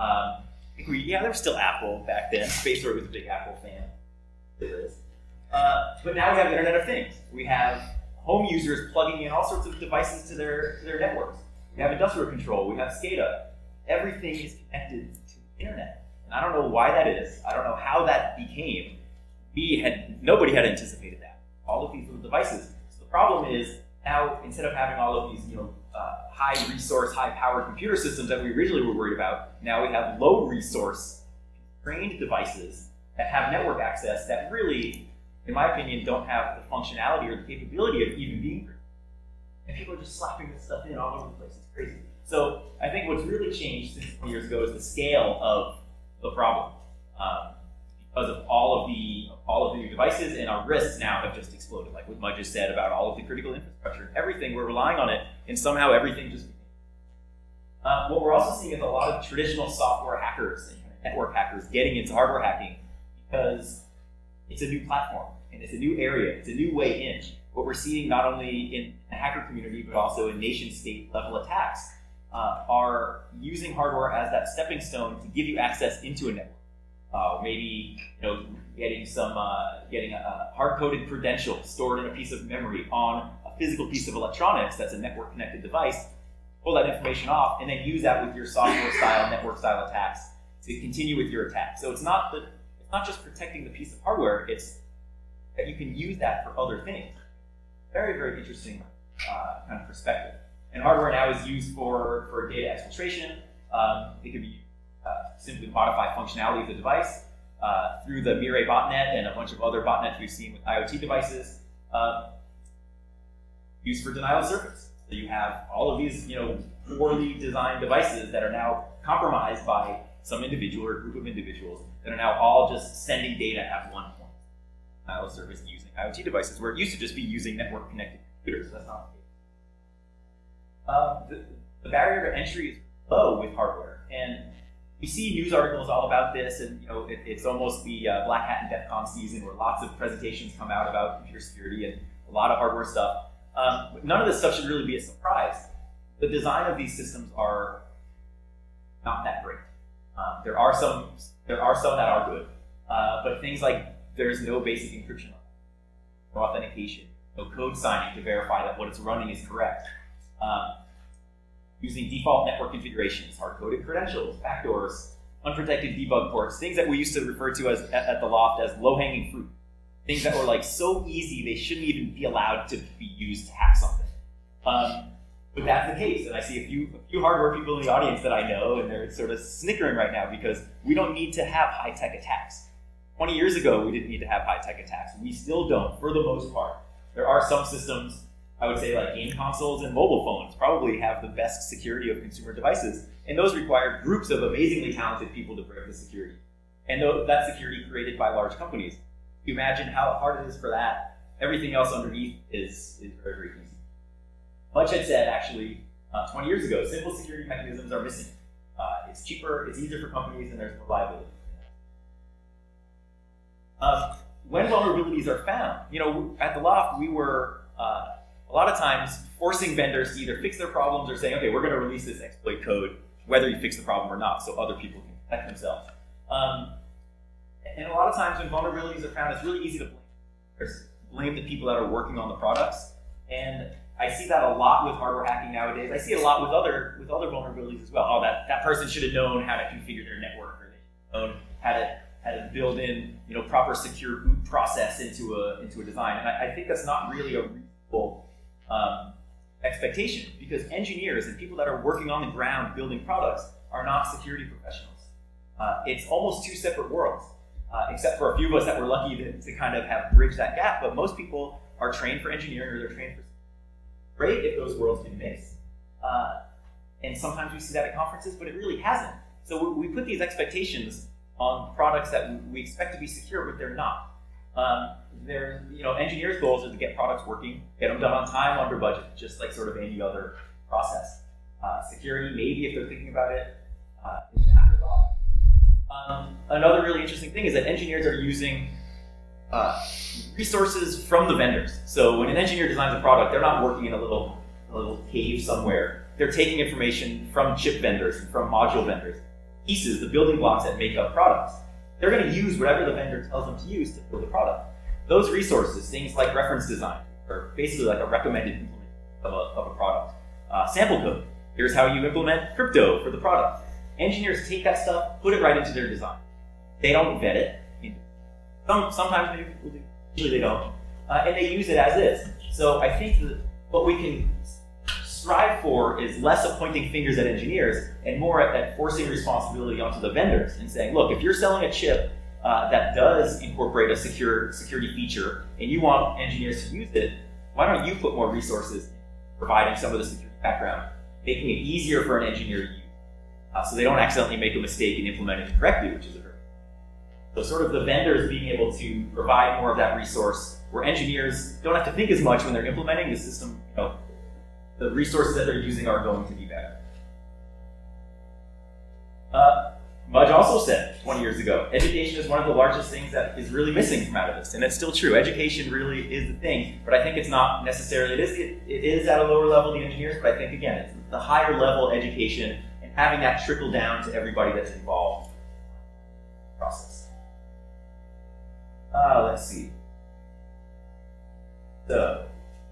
There was still Apple back then. Space Rogue was a big Apple fan. Still is. But now we have Internet of Things. We have home users plugging in all sorts of devices to their networks. We have industrial control. We have SCADA. Everything is connected to the internet. And I don't know why that is. I don't know how that became. Nobody had anticipated that. All of these little devices. So the problem is now, instead of having all of these, high resource, high powered computer systems that we originally were worried about, now we have low resource, constrained devices that have network access that really, in my opinion, don't have the functionality or the capability of even being created. And people are just slapping this stuff in all over the place. It's crazy. So I think what's really changed since 20 years ago is the scale of the problem. Because of all of the new devices, and our risks now have just exploded, like what Mud just said about all of the critical infrastructure. Everything, we're relying on it, and somehow everything just... what we're also seeing is a lot of traditional software hackers and network hackers getting into hardware hacking because it's a new platform, and it's a new area, it's a new way in. What we're seeing not only in the hacker community, but also in nation-state level attacks, are using hardware as that stepping stone to give you access into a network. Maybe getting a hard-coded credential stored in a piece of memory on a physical piece of electronics that's a network-connected device, pull that information off, and then use that with your software-style, network-style attacks to continue with your attack. So it's not just protecting the piece of hardware; it's that you can use that for other things. Very, very interesting kind of perspective. And hardware now is used for data exfiltration. It could be simply modify functionality of the device through the Mirai botnet and a bunch of other botnets we've seen with IoT devices. Used for denial of service. So you have all of these, poorly designed devices that are now compromised by some individual or group of individuals that are now all just sending data at one point. Denial of service using IoT devices, where it used to just be using network-connected computers. That's not the case. The barrier to entry is low with hardware, and we see news articles all about this, and it's almost the Black Hat and DEF CON season where lots of presentations come out about computer security and a lot of hardware stuff. But none of this stuff should really be a surprise. The design of these systems are not that great. There are some that are good, but things like there's no basic encryption, no authentication, no code signing to verify that what it's running is correct. Using default network configurations, hard-coded credentials, backdoors, unprotected debug ports, things that we used to refer to as at the Loft as low-hanging fruit. Things that were like so easy they shouldn't even be allowed to be used to hack something. But that's the case, and I see a few hardware people in the audience that I know, and they're sort of snickering right now because we don't need to have high-tech attacks. 20 years ago, we didn't need to have high-tech attacks. We still don't, for the most part. There are some systems, I would say like game consoles and mobile phones probably have the best security of consumer devices, and those require groups of amazingly talented people to break the security. And that security created by large companies. If you imagine how hard it is for that, everything else underneath is very, very easy. Mudge had said, actually, 20 years ago, simple security mechanisms are missing. It's cheaper, it's easier for companies, and there's more liability. When vulnerabilities are found, at the Loft, we were a lot of times forcing vendors to either fix their problems or saying, okay, we're going to release this exploit code, whether you fix the problem or not, so other people can protect themselves. And a lot of times when vulnerabilities are found, it's really easy to blame the people that are working on the products. And I see that a lot with hardware hacking nowadays. I see it a lot with other vulnerabilities as well. Oh, that person should have known how to configure their network, or they should have known how to build in, proper secure boot process into a design. And I think that's not really a reasonable expectation, because engineers and people that are working on the ground building products are not security professionals. It's almost two separate worlds, except for a few of us that were lucky to kind of have bridged that gap. But most people are trained for engineering or they're trained for great if those worlds can mix. And sometimes we see that at conferences, but it really hasn't. So we put these expectations on products that we expect to be secure, but they're not. Engineers' goals are to get products working, get them done on time, under budget, just like sort of any other process. Security, maybe if they're thinking about it, is an afterthought. Another really interesting thing is that engineers are using resources from the vendors. So when an engineer designs a product, they're not working in a little cave somewhere. They're taking information from chip vendors and from module vendors, pieces, the building blocks that make up products. They're going to use whatever the vendor tells them to use to build the product. Those resources, things like reference design, are basically like a recommended implementation of a product. Sample code, here's how you implement crypto for the product. Engineers take that stuff, put it right into their design. They don't vet it. Sometimes maybe people do, usually they don't. And they use it as is. So I think that what we can strive for is less of pointing fingers at engineers and more at forcing responsibility onto the vendors and saying, look, if you're selling a chip that does incorporate a security feature and you want engineers to use it, why don't you put more resources in providing some of the security background, making it easier for an engineer to use, so they don't accidentally make a mistake in implementing it correctly, which is a very so sort of the vendors being able to provide more of that resource where engineers don't have to think as much when they're implementing the system. The resources that they're using are going to be better. Mudge also said 20 years ago, education is one of the largest things that is really missing from out of this, and it's still true. Education really is the thing, but I think it's not necessarily, it is at a lower level, the engineers, but I think, again, it's the higher level education and having that trickle down to everybody that's involved in the process. Let's see. So,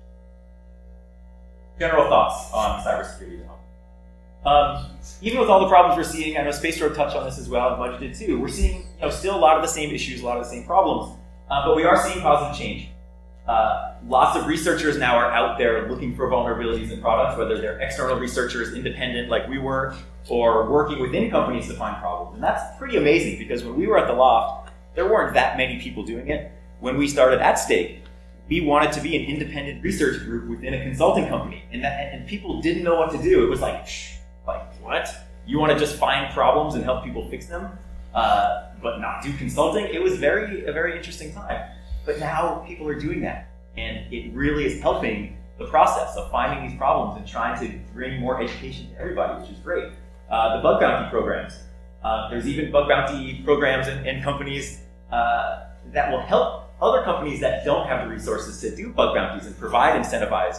general thoughts on cybersecurity. Even with all the problems we're seeing, I know Space Road touched on this as well, and Mudge did too. We're seeing, still a lot of the same issues, a lot of the same problems, but we are seeing positive change. Lots of researchers now are out there looking for vulnerabilities in products, whether they're external researchers, independent like we were, or working within companies to find problems. And that's pretty amazing, because when we were at the Loft, there weren't that many people doing it. When we started at Stake, we wanted to be an independent research group within a consulting company, and people didn't know what to do. It was like what? You want to just find problems and help people fix them, but not do consulting? It was a very interesting time. But now people are doing that, and it really is helping the process of finding these problems and trying to bring more education to everybody, which is great. The bug bounty programs. There's even bug bounty programs and companies that will help other companies that don't have the resources to do bug bounties and provide incentivized,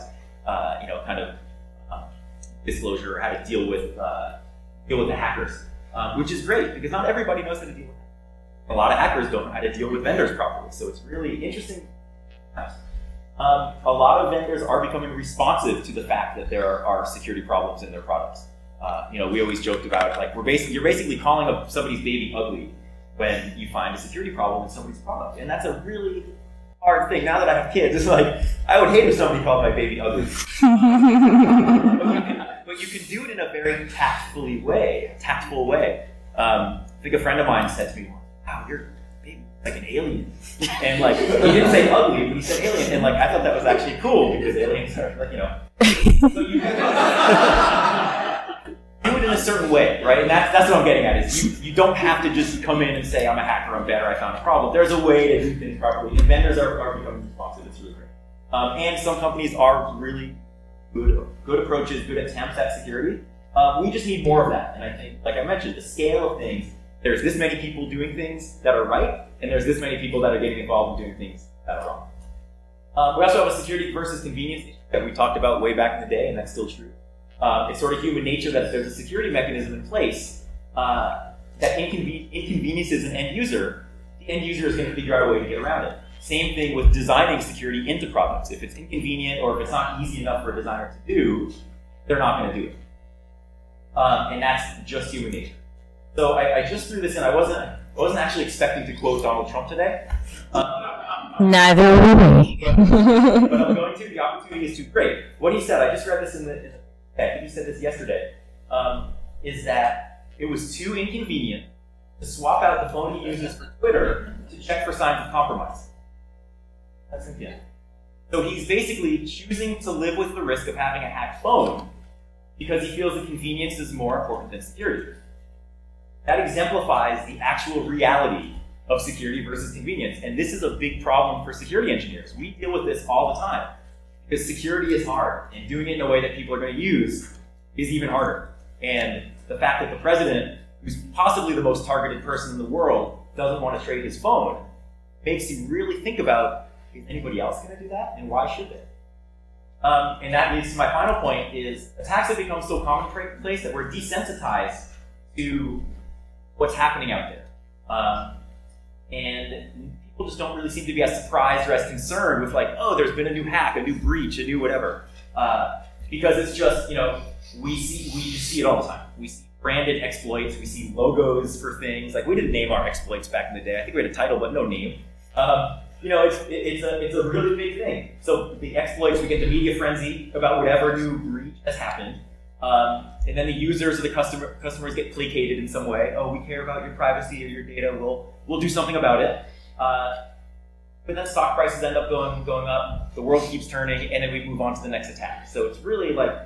disclosure or how to deal with the hackers, which is great because not everybody knows how to deal with it. A lot of hackers don't know how to deal with vendors properly, so it's really interesting. A lot of vendors are becoming responsive to the fact that there are security problems in their products. We always joked about it, you're basically calling up somebody's baby ugly when you find a security problem in somebody's product, and that's a really hard thing. Now that I have kids, it's like I would hate if somebody called my baby ugly. But you can do it in a very tactful way. I think a friend of mine said to me, "Wow, your baby like an alien," and he didn't say ugly, but he said alien, and I thought that was actually cool because aliens are So you do it in a certain way, right? And that's what I'm getting at is you don't have to just come in and say, I'm a hacker, I'm better, I found a problem. There's a way to do things properly, and vendors are becoming responsive. It's really great. And some companies are really good approaches, good attempts at security. We just need more of that. And I think, like I mentioned, the scale of things, there's this many people doing things that are right, and there's this many people that are getting involved in doing things that are wrong. We also have a security versus convenience issue that we talked about way back in the day, and that's still true. It's sort of human nature that if there's a security mechanism in place that inconveniences an end user, the end user is going to figure out a way to get around it. Same thing with designing security into products. If it's inconvenient or if it's not easy enough for a designer to do, they're not going to do it. And that's just human nature. So I just threw this in. I I wasn't actually expecting to quote Donald Trump today. Neither were we. But I'm going to. The opportunity is too great. What he said, I just read this in the I think he said this yesterday, is that it was too inconvenient to swap out the phone he uses for Twitter to check for signs of compromise. That's again. So he's basically choosing to live with the risk of having a hacked phone because he feels that convenience is more important than security. That exemplifies the actual reality of security versus convenience. And this is a big problem for security engineers. We deal with this all the time because security is hard, and doing it in a way that people are going to use is even harder. And the fact that the president, who's possibly the most targeted person in the world, doesn't want to trade his phone makes you really think about, is anybody else going to do that, and why should they? And that leads to my final point, is attacks have become so commonplace that we're desensitized to what's happening out there. And people just don't really seem to be as surprised or as concerned with like, oh, there's been a new hack, a new breach, a new whatever. Because it's just, we just see it all the time. We see branded exploits, we see logos for things. Like, we didn't name our exploits back in the day. I think we had a title, but no name. It's a really big thing. So the exploits, we get the media frenzy about whatever new breach has happened. And then the users or the customers get placated in some way. Oh, we care about your privacy or your data. We'll do something about it. But then stock prices end up going up. The world keeps turning, and then we move on to the next attack. So it's really like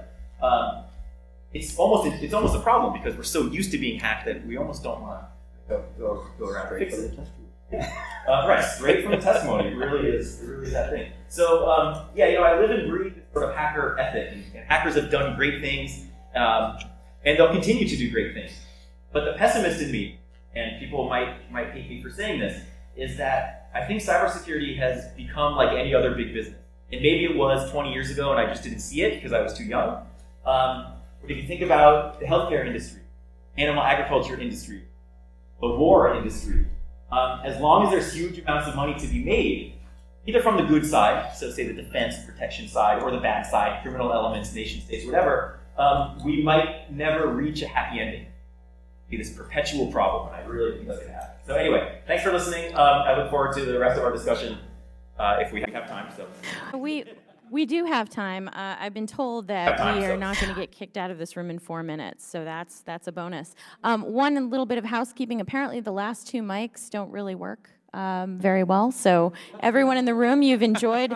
it's almost a problem because we're so used to being hacked that we almost don't want to go around and fix it. Right, straight from the testimony. It really is that thing. So I live and breathe this sort of hacker ethic, and hackers have done great things, and they'll continue to do great things. But the pessimist in me, and people might hate me for saying this, is that I think cybersecurity has become like any other big business. And maybe it was 20 years ago, and I just didn't see it because I was too young. But if you think about the healthcare industry, animal agriculture industry, the war industry, as long as there's huge amounts of money to be made, either from the good side, so say the defense protection side, or the bad side, criminal elements, nation states, whatever, we might never reach a happy ending. It'll be this perpetual problem, and I really think that's going to happen. So anyway, thanks for listening. I look forward to the rest of our discussion if we have time. So we do have time. I've been told that we are not going to get kicked out of this room in 4 minutes, so that's a bonus. One little bit of housekeeping. Apparently, the last two mics don't really work very well. So everyone in the room, you've enjoyed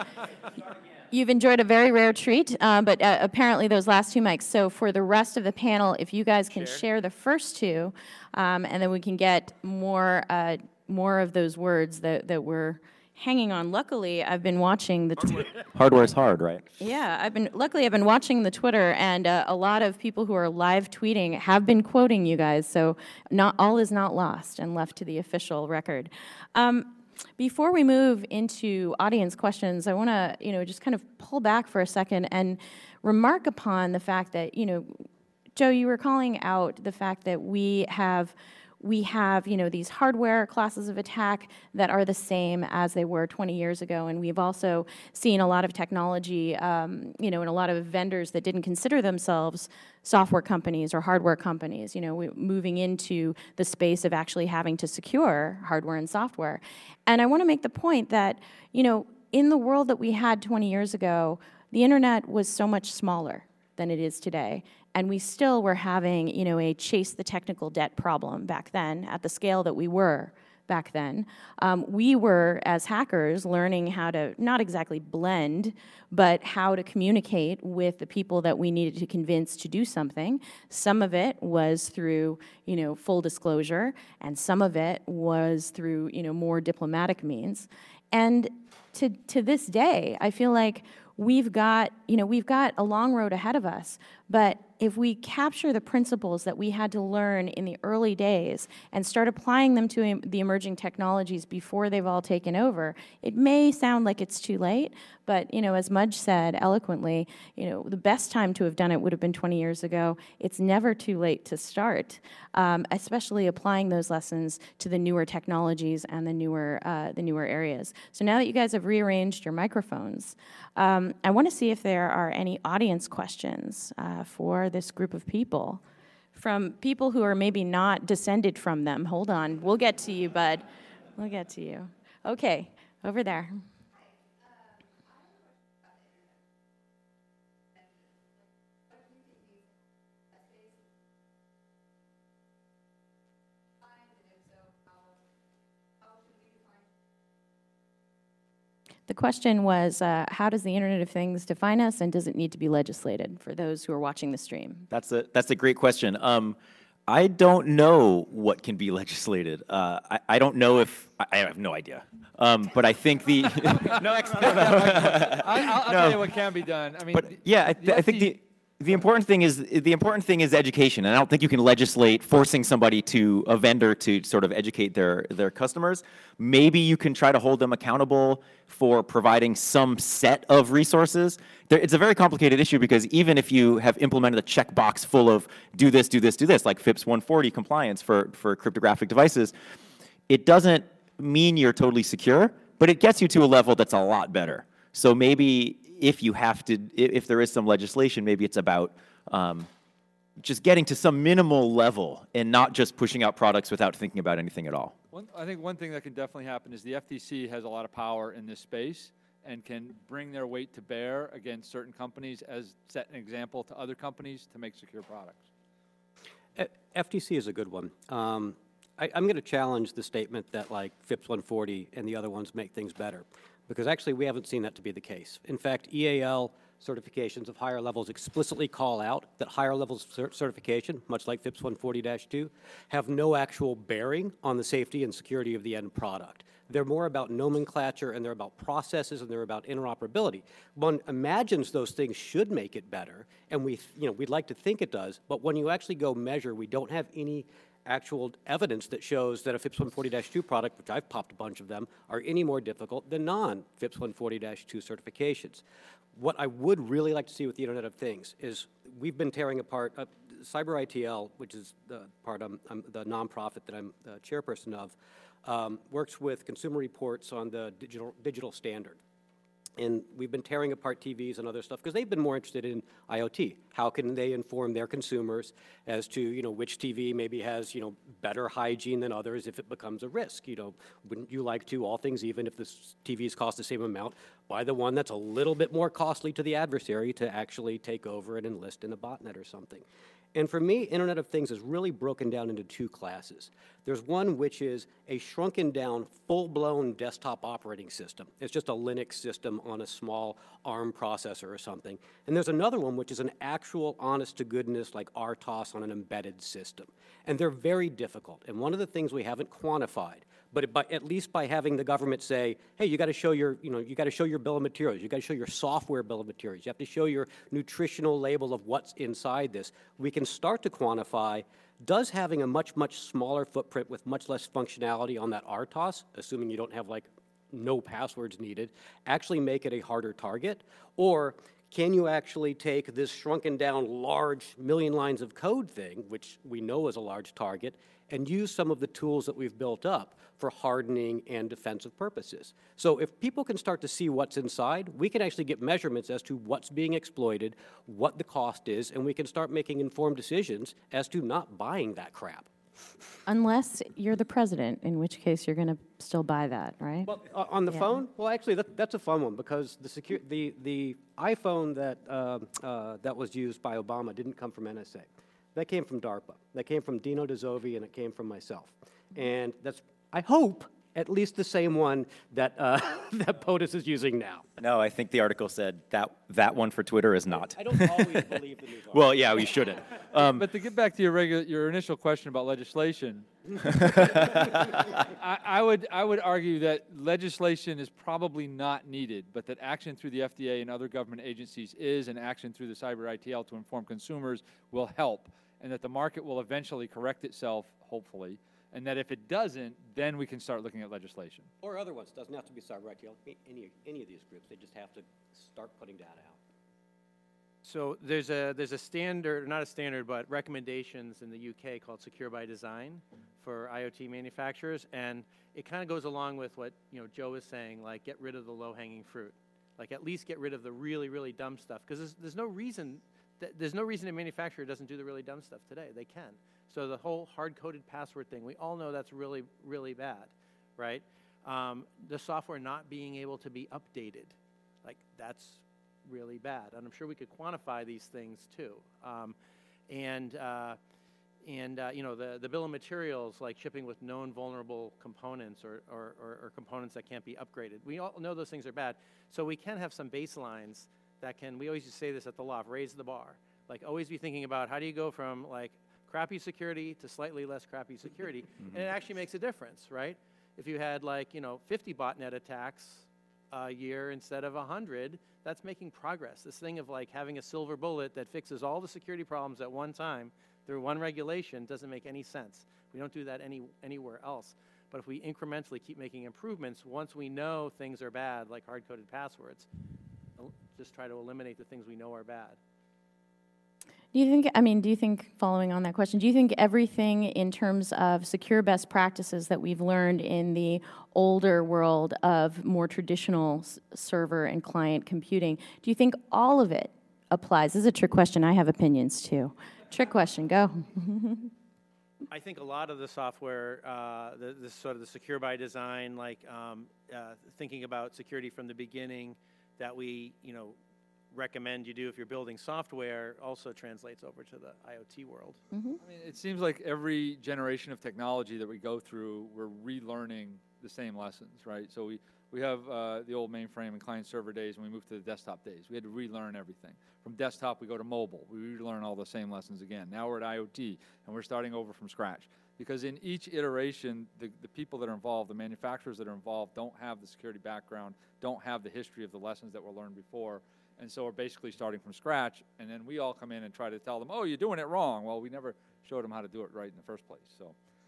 a very rare treat, but apparently those last two mics. So for the rest of the panel, if you guys can share the first two, and then we can get more of those words that we're hanging on. Luckily, I've been watching the Hardware's hard, right? Yeah, I've been watching the Twitter, and a lot of people who are live tweeting have been quoting you guys. So not all is not lost and left to the official record. Before we move into audience questions, I want to just kind of pull back for a second and remark upon the fact that Joe, you were calling out the fact that we have these hardware classes of attack that are the same as they were 20 years ago, and we've also seen a lot of technology, and a lot of vendors that didn't consider themselves software companies or hardware companies, moving into the space of actually having to secure hardware and software. And I want to make the point that, in the world that we had 20 years ago, the internet was so much smaller than it is today. And we still were having, a chase the technical debt problem back then at the scale that we were back then. We were, as hackers, learning how to not exactly blend, but how to communicate with the people that we needed to convince to do something. Some of it was through, full disclosure, and some of it was through, more diplomatic means. And to this day, I feel like we've got a long road ahead of us, but if we capture the principles that we had to learn in the early days and start applying them to the emerging technologies before they've all taken over, it may sound like it's too late, but as Mudge said eloquently, the best time to have done it would have been 20 years ago. It's never too late to start, especially applying those lessons to the newer technologies and the newer areas. So now that you guys have rearranged your microphones, I want to see if there are any audience questions for this group of people from people who are maybe not descended from them. Hold on. We'll get to you, bud. We'll get to you. Okay, over there. The question was, how does the Internet of Things define us, and does it need to be legislated for those who are watching the stream? That's a great question. I don't know what can be legislated. I don't know if I have no idea. But I think the I'll tell you what can be done. I mean, but yeah, I think the important thing is education, and I don't think you can legislate forcing somebody to a vendor to sort of educate their customers. Maybe you can try to hold them accountable for providing some set of resources. It's a very complicated issue because even if you have implemented a checkbox full of do this, do this, do this, like FIPS 140 compliance for cryptographic devices, it doesn't mean you're totally secure, but it gets you to a level that's a lot better. So maybe if there is some legislation, maybe it's about just getting to some minimal level and not just pushing out products without thinking about anything at all. I think one thing that can definitely happen is the FTC has a lot of power in this space and can bring their weight to bear against certain companies as set an example to other companies to make secure products. FTC is a good one. I'm going to challenge the statement that like FIPS 140 and the other ones make things better, because actually we haven't seen that to be the case. In fact, EAL certifications of higher levels explicitly call out that higher levels certification, much like FIPS 140-2, have no actual bearing on the safety and security of the end product. They're more about nomenclature, and they're about processes, and they're about interoperability. One imagines those things should make it better, and we'd like to think it does, but when you actually go measure, we don't have any actual evidence that shows that a FIPS 140-2 product, which I've popped a bunch of them, are any more difficult than non-FIPS 140-2 certifications. What I would really like to see with the Internet of Things is we've been tearing apart Cyber ITL, which is the the nonprofit that I'm the chairperson of, works with Consumer Reports on the digital standard. And we've been tearing apart TVs and other stuff because they've been more interested in IoT. How can they inform their consumers as to, which TV maybe has, better hygiene than others if it becomes a risk? Wouldn't you like to, all things even, if the TVs cost the same amount, buy the one that's a little bit more costly to the adversary to actually take over and enlist in a botnet or something? And for me, Internet of Things is really broken down into two classes. There's one which is a shrunken down, full-blown desktop operating system. It's just a Linux system on a small ARM processor or something. And there's another one which is an actual honest-to-goodness, like RTOS on an embedded system. And they're very difficult. And one of the things we haven't quantified, but at least by having the government say, hey, you got to show your, you got to show your bill of materials, you got to show your software bill of materials, you have to show your nutritional label of what's inside this, we can start to quantify, does having a much, much smaller footprint with much less functionality on that RTOS, assuming you don't have like no passwords needed, actually make it a harder target? Or can you actually take this shrunken down large million lines of code thing, which we know is a large target, and use some of the tools that we've built up for hardening and defensive purposes? So if people can start to see what's inside, we can actually get measurements as to what's being exploited, what the cost is, and we can start making informed decisions as to not buying that crap. Unless you're the president, in which case you're going to still buy that, right? Well, on the phone? Well, actually, that's a fun one, because the iPhone that was used by Obama didn't come from NSA. That came from DARPA. That came from Dino DeZovi, and it came from myself. And that's, I hope, at least the same one that that POTUS is using now. No, I think the article said that one for Twitter is not. I don't always believe the news article. Well, yeah, we shouldn't. But to get back to your initial question about legislation, I would argue that legislation is probably not needed, but that action through the FDA and other government agencies is, and action through the Cyber ITL to inform consumers will help, and that the market will eventually correct itself, hopefully, and that if it doesn't, then we can start looking at legislation. Or other ones. It doesn't have to be Cyber ITL. Any of these groups, they just have to start putting data out. So there's a standard, not a standard, but recommendations in the UK called Secure by Design for IoT manufacturers, and it kind of goes along with what Joe was saying, like get rid of the low-hanging fruit, like at least get rid of the really, really dumb stuff, because there's no reason there's no reason a manufacturer doesn't do the really dumb stuff today. They can. So the whole hard-coded password thing, we all know that's really, really bad, right? The software not being able to be updated, like that's really bad. And I'm sure we could quantify these things too. You know, the bill of materials, like shipping with known vulnerable components or components that can't be upgraded. We all know those things are bad. So we can have some baselines that can, we always say this at the loft, raise the bar. Like always be thinking about how do you go from like crappy security to slightly less crappy security. And it actually makes a difference, right? If you had like, you know, 50 botnet attacks a year instead of 100, that's making progress. This thing of like having a silver bullet that fixes all the security problems at one time through one regulation doesn't make any sense. We don't do that anywhere else. But if we incrementally keep making improvements, once we know things are bad, like hard-coded passwords, just try to eliminate the things we know are bad. Do you think, following on that question, do you think everything in terms of secure best practices that we've learned in the older world of more traditional server and client computing, do you think all of it applies? This is a trick question. I have opinions too. Trick question, go. I think a lot of the software, the sort of the secure by design, like thinking about security from the beginning that we, you know, recommend you do if you're building software also translates over to the IoT world. I mean, it seems like every generation of technology that we go through, we're relearning the same lessons, right? So we have the old mainframe and client server days, and we moved to the desktop days. We had to relearn everything. From desktop, we go to mobile. We relearn all the same lessons again. Now we're at IoT, and we're starting over from scratch. Because in each iteration, the people that are involved, the manufacturers that are involved, don't have the security background, don't have the history of the lessons that were learned before. And so we're basically starting from scratch, and then we all come in and try to tell them, oh, you're doing it wrong. Well, we never showed them how to do it right in the first place. So,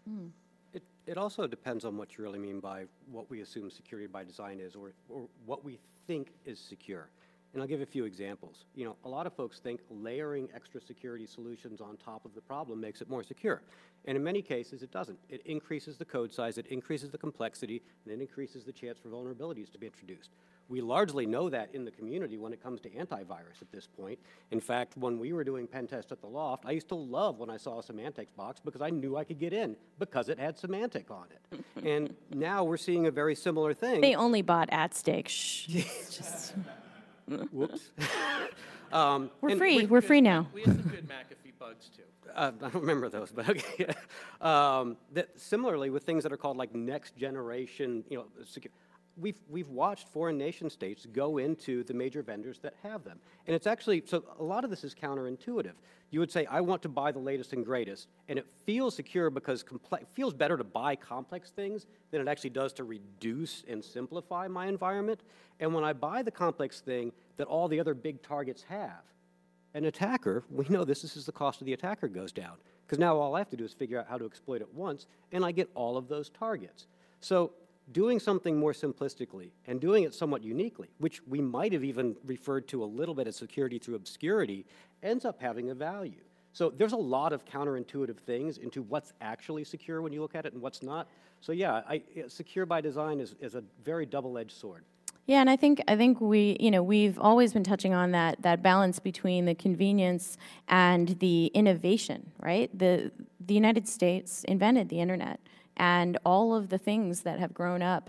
It also depends on what you really mean by what we assume security by design is, or what we think is secure. And I'll give a few examples. You know, a lot of folks think layering extra security solutions on top of the problem makes it more secure. And in many cases, it doesn't. It increases the code size, it increases the complexity, and it increases the chance for vulnerabilities to be introduced. We largely know that in the community when it comes to antivirus at this point. In fact, when we were doing pen tests at the loft, I used to love when I saw a Symantec box because I knew I could get in because it had Symantec on it. And now we're seeing a very similar thing. They only bought at stake. Shh. Just Whoops. we're free. We're free now. We have some good McAfee bugs too. I don't remember those, but okay. Similarly, with things that are called like next generation, you know, we've watched foreign nation states go into the major vendors that have them. And it's actually, so a lot of this is counterintuitive. You would say, I want to buy the latest and greatest, and it feels secure because it feels better to buy complex things than it actually does to reduce and simplify my environment. And when I buy the complex thing that all the other big targets have, an attacker, we know this is the cost of the attacker goes down. Because now all I have to do is figure out how to exploit it once, and I get all of those targets. So doing something more simplistically and doing it somewhat uniquely, which we might have even referred to a little bit as security through obscurity, ends up having a value. So there's a lot of counterintuitive things into what's actually secure when you look at it and what's not. So yeah, secure by design is a very double-edged sword. Yeah, and I think we've always been touching on that balance between the convenience and the innovation, right? The United States invented the internet, and all of the things that have grown up,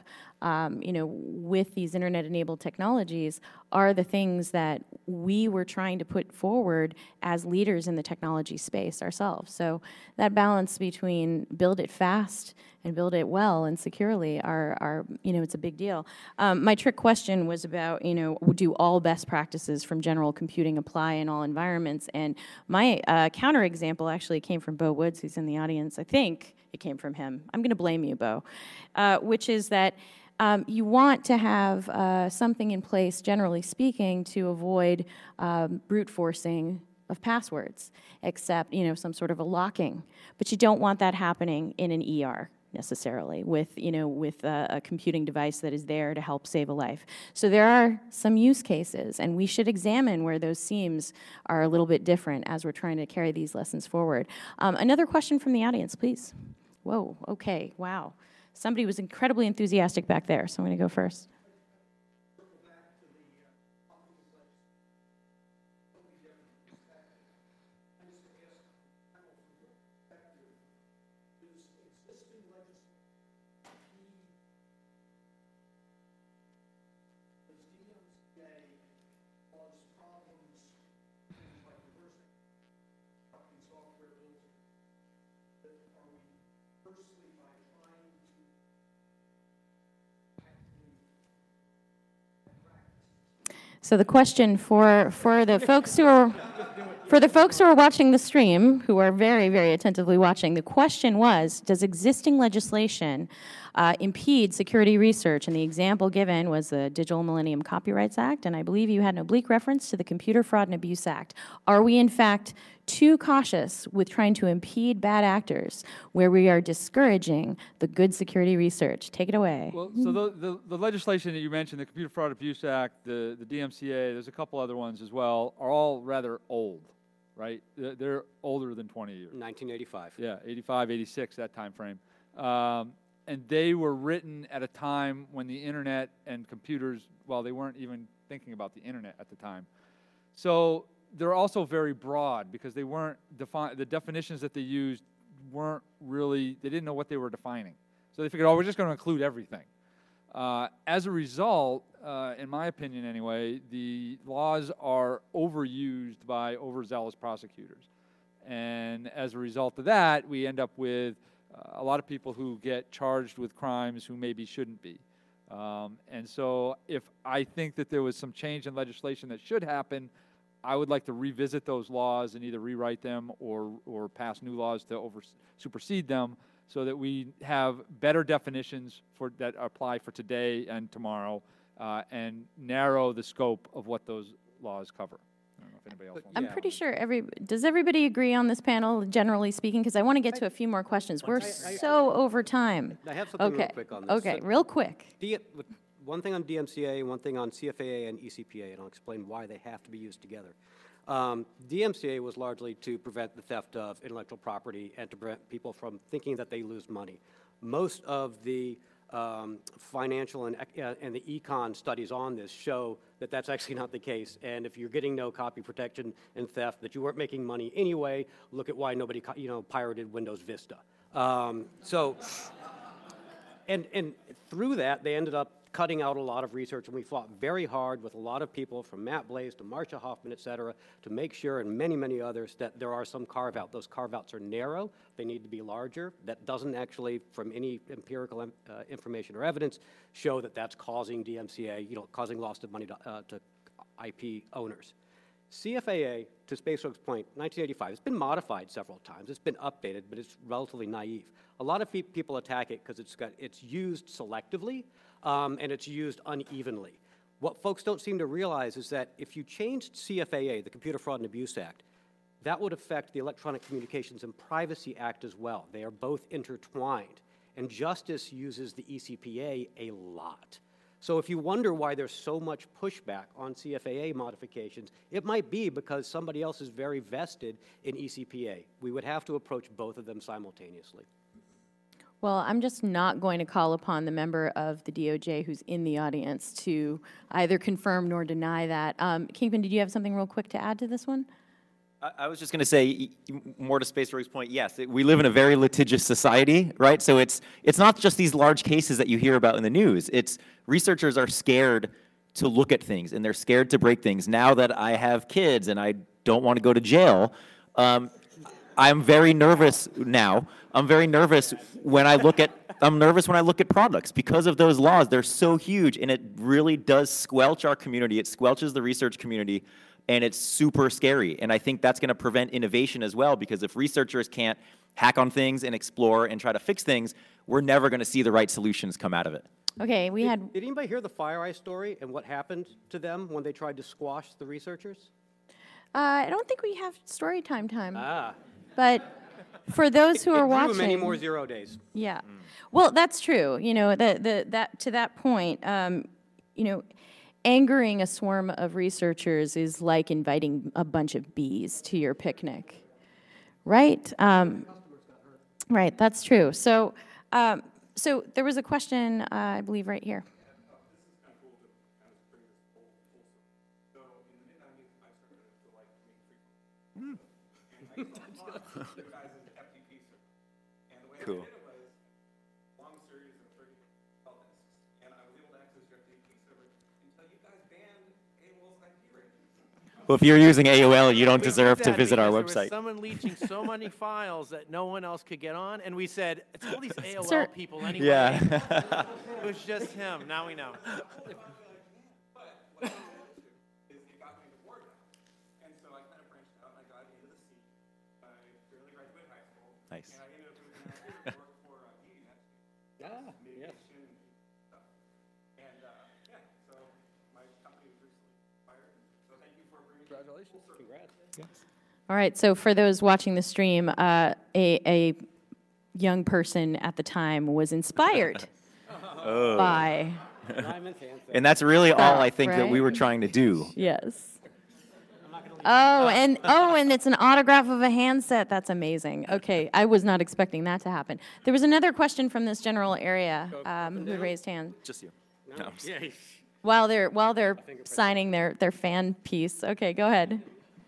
with these internet-enabled technologies are the things that we were trying to put forward as leaders in the technology space ourselves. So that balance between build it fast and build it well and securely are it's a big deal. My trick question was about, do all best practices from general computing apply in all environments? And my counterexample actually came from Bo Woods, who's in the audience. I think it came from him. I'm going to blame you, Bo, which is that you want to have something in place, generally speaking, to avoid brute forcing of passwords, except some sort of a locking. But you don't want that happening in an ER necessarily with a computing device that is there to help save a life. So there are some use cases, and we should examine where those seams are a little bit different as we're trying to carry these lessons forward. Another question from the audience, please. Whoa, okay, wow. Somebody was incredibly enthusiastic back there, so I'm going to go first. So the question for the folks who are watching the stream, who are very, very attentively watching, the question was, does existing legislation impede security research? And the example given was the Digital Millennium Copyrights Act, and I believe you had an oblique reference to the Computer Fraud and Abuse Act. Are we, in fact, too cautious with trying to impede bad actors where we are discouraging the good security research? Take it away. Well, so the legislation that you mentioned, the Computer Fraud Abuse Act, the DMCA, there's a couple other ones as well, are all rather old, right? They're older than 20 years. 1985. Yeah, 85, 86, that time frame. And they were written at a time when the internet and computers, well, they weren't even thinking about the internet at the time. So they're also very broad because they weren't the definitions that they used weren't really, they didn't know what they were defining. So they figured, oh, we're just going to include everything. As a result, in my opinion anyway, the laws are overused by overzealous prosecutors. And as a result of that, we end up with a lot of people who get charged with crimes who maybe shouldn't be. And so if I think that there was some change in legislation that should happen, I would like to revisit those laws and either rewrite them or pass new laws to supersede them so that we have better definitions that apply for today and tomorrow and narrow the scope of what those laws cover. I don't know if anybody else wants I'm pretty sure does everybody agree on this panel, generally speaking? Because I want to get to a few more questions. We're so over time. I have something real quick on this. Okay, real quick. One thing on DMCA, one thing on CFAA and ECPA, and I'll explain why they have to be used together. DMCA was largely to prevent the theft of intellectual property and to prevent people from thinking that they lose money. Most of the financial and the econ studies on this show that that's actually not the case. And if you're getting no copy protection and theft, that you weren't making money anyway, look at why nobody pirated Windows Vista. And through that, they ended up cutting out a lot of research, and we fought very hard with a lot of people, from Matt Blaze to Marcia Hoffman, et cetera, to make sure, and many, many others, that there are some carve-out. Those carve-outs are narrow. They need to be larger. That doesn't actually, from any empirical information or evidence, show that that's causing DMCA, causing loss of money to IP owners. CFAA, to Space Rogue's point, 1985, it's been modified several times. It's been updated, but it's relatively naive. A lot of people attack it because it's used selectively and it's used unevenly. What folks don't seem to realize is that if you changed CFAA, the Computer Fraud and Abuse Act, that would affect the Electronic Communications and Privacy Act as well. They are both intertwined, and Justice uses the ECPA a lot. So if you wonder why there's so much pushback on CFAA modifications, it might be because somebody else is very vested in ECPA. We would have to approach both of them simultaneously. Well, I'm just not going to call upon the member of the DOJ who's in the audience to either confirm nor deny that. Kingpin, did you have something real quick to add to this one? I was just going to say, more to Space Rogue's point, yes, we live in a very litigious society, right? So it's not just these large cases that you hear about in the news. It's researchers are scared to look at things, and they're scared to break things. Now that I have kids and I don't want to go to jail, I'm very nervous now. I'm very nervous when I look at products because of those laws. They're so huge, and it really does squelch our community. It squelches the research community, and it's super scary. And I think that's going to prevent innovation as well, because if researchers can't hack on things and explore and try to fix things, we're never going to see the right solutions come out of it. Okay, Did anybody hear the FireEye story and what happened to them when they tried to squash the researchers? I don't think we have story time. But for those who are watching, many more 0 days. Yeah, well, that's true. That to that point, angering a swarm of researchers is like inviting a bunch of bees to your picnic, right? Right, that's true. So, so there was a question, I believe, right here. Cool. Well, if you're using AOL, you don't We did deserve to that visit our because there was website. someone leeching so many files that no one else could get on, and we said, it's all these AOL Sir. people anyway. Yeah. It was just him. Now we know. Nice. All right, so for those watching the stream, a young person at the time was inspired by. And that's really all I think that right? we were trying to do. Yes. And it's an autograph of a handset. That's amazing. Okay, I was not expecting that to happen. There was another question from this general area who raised hand. Just you. No. While they're signing their fan piece. Okay, go ahead.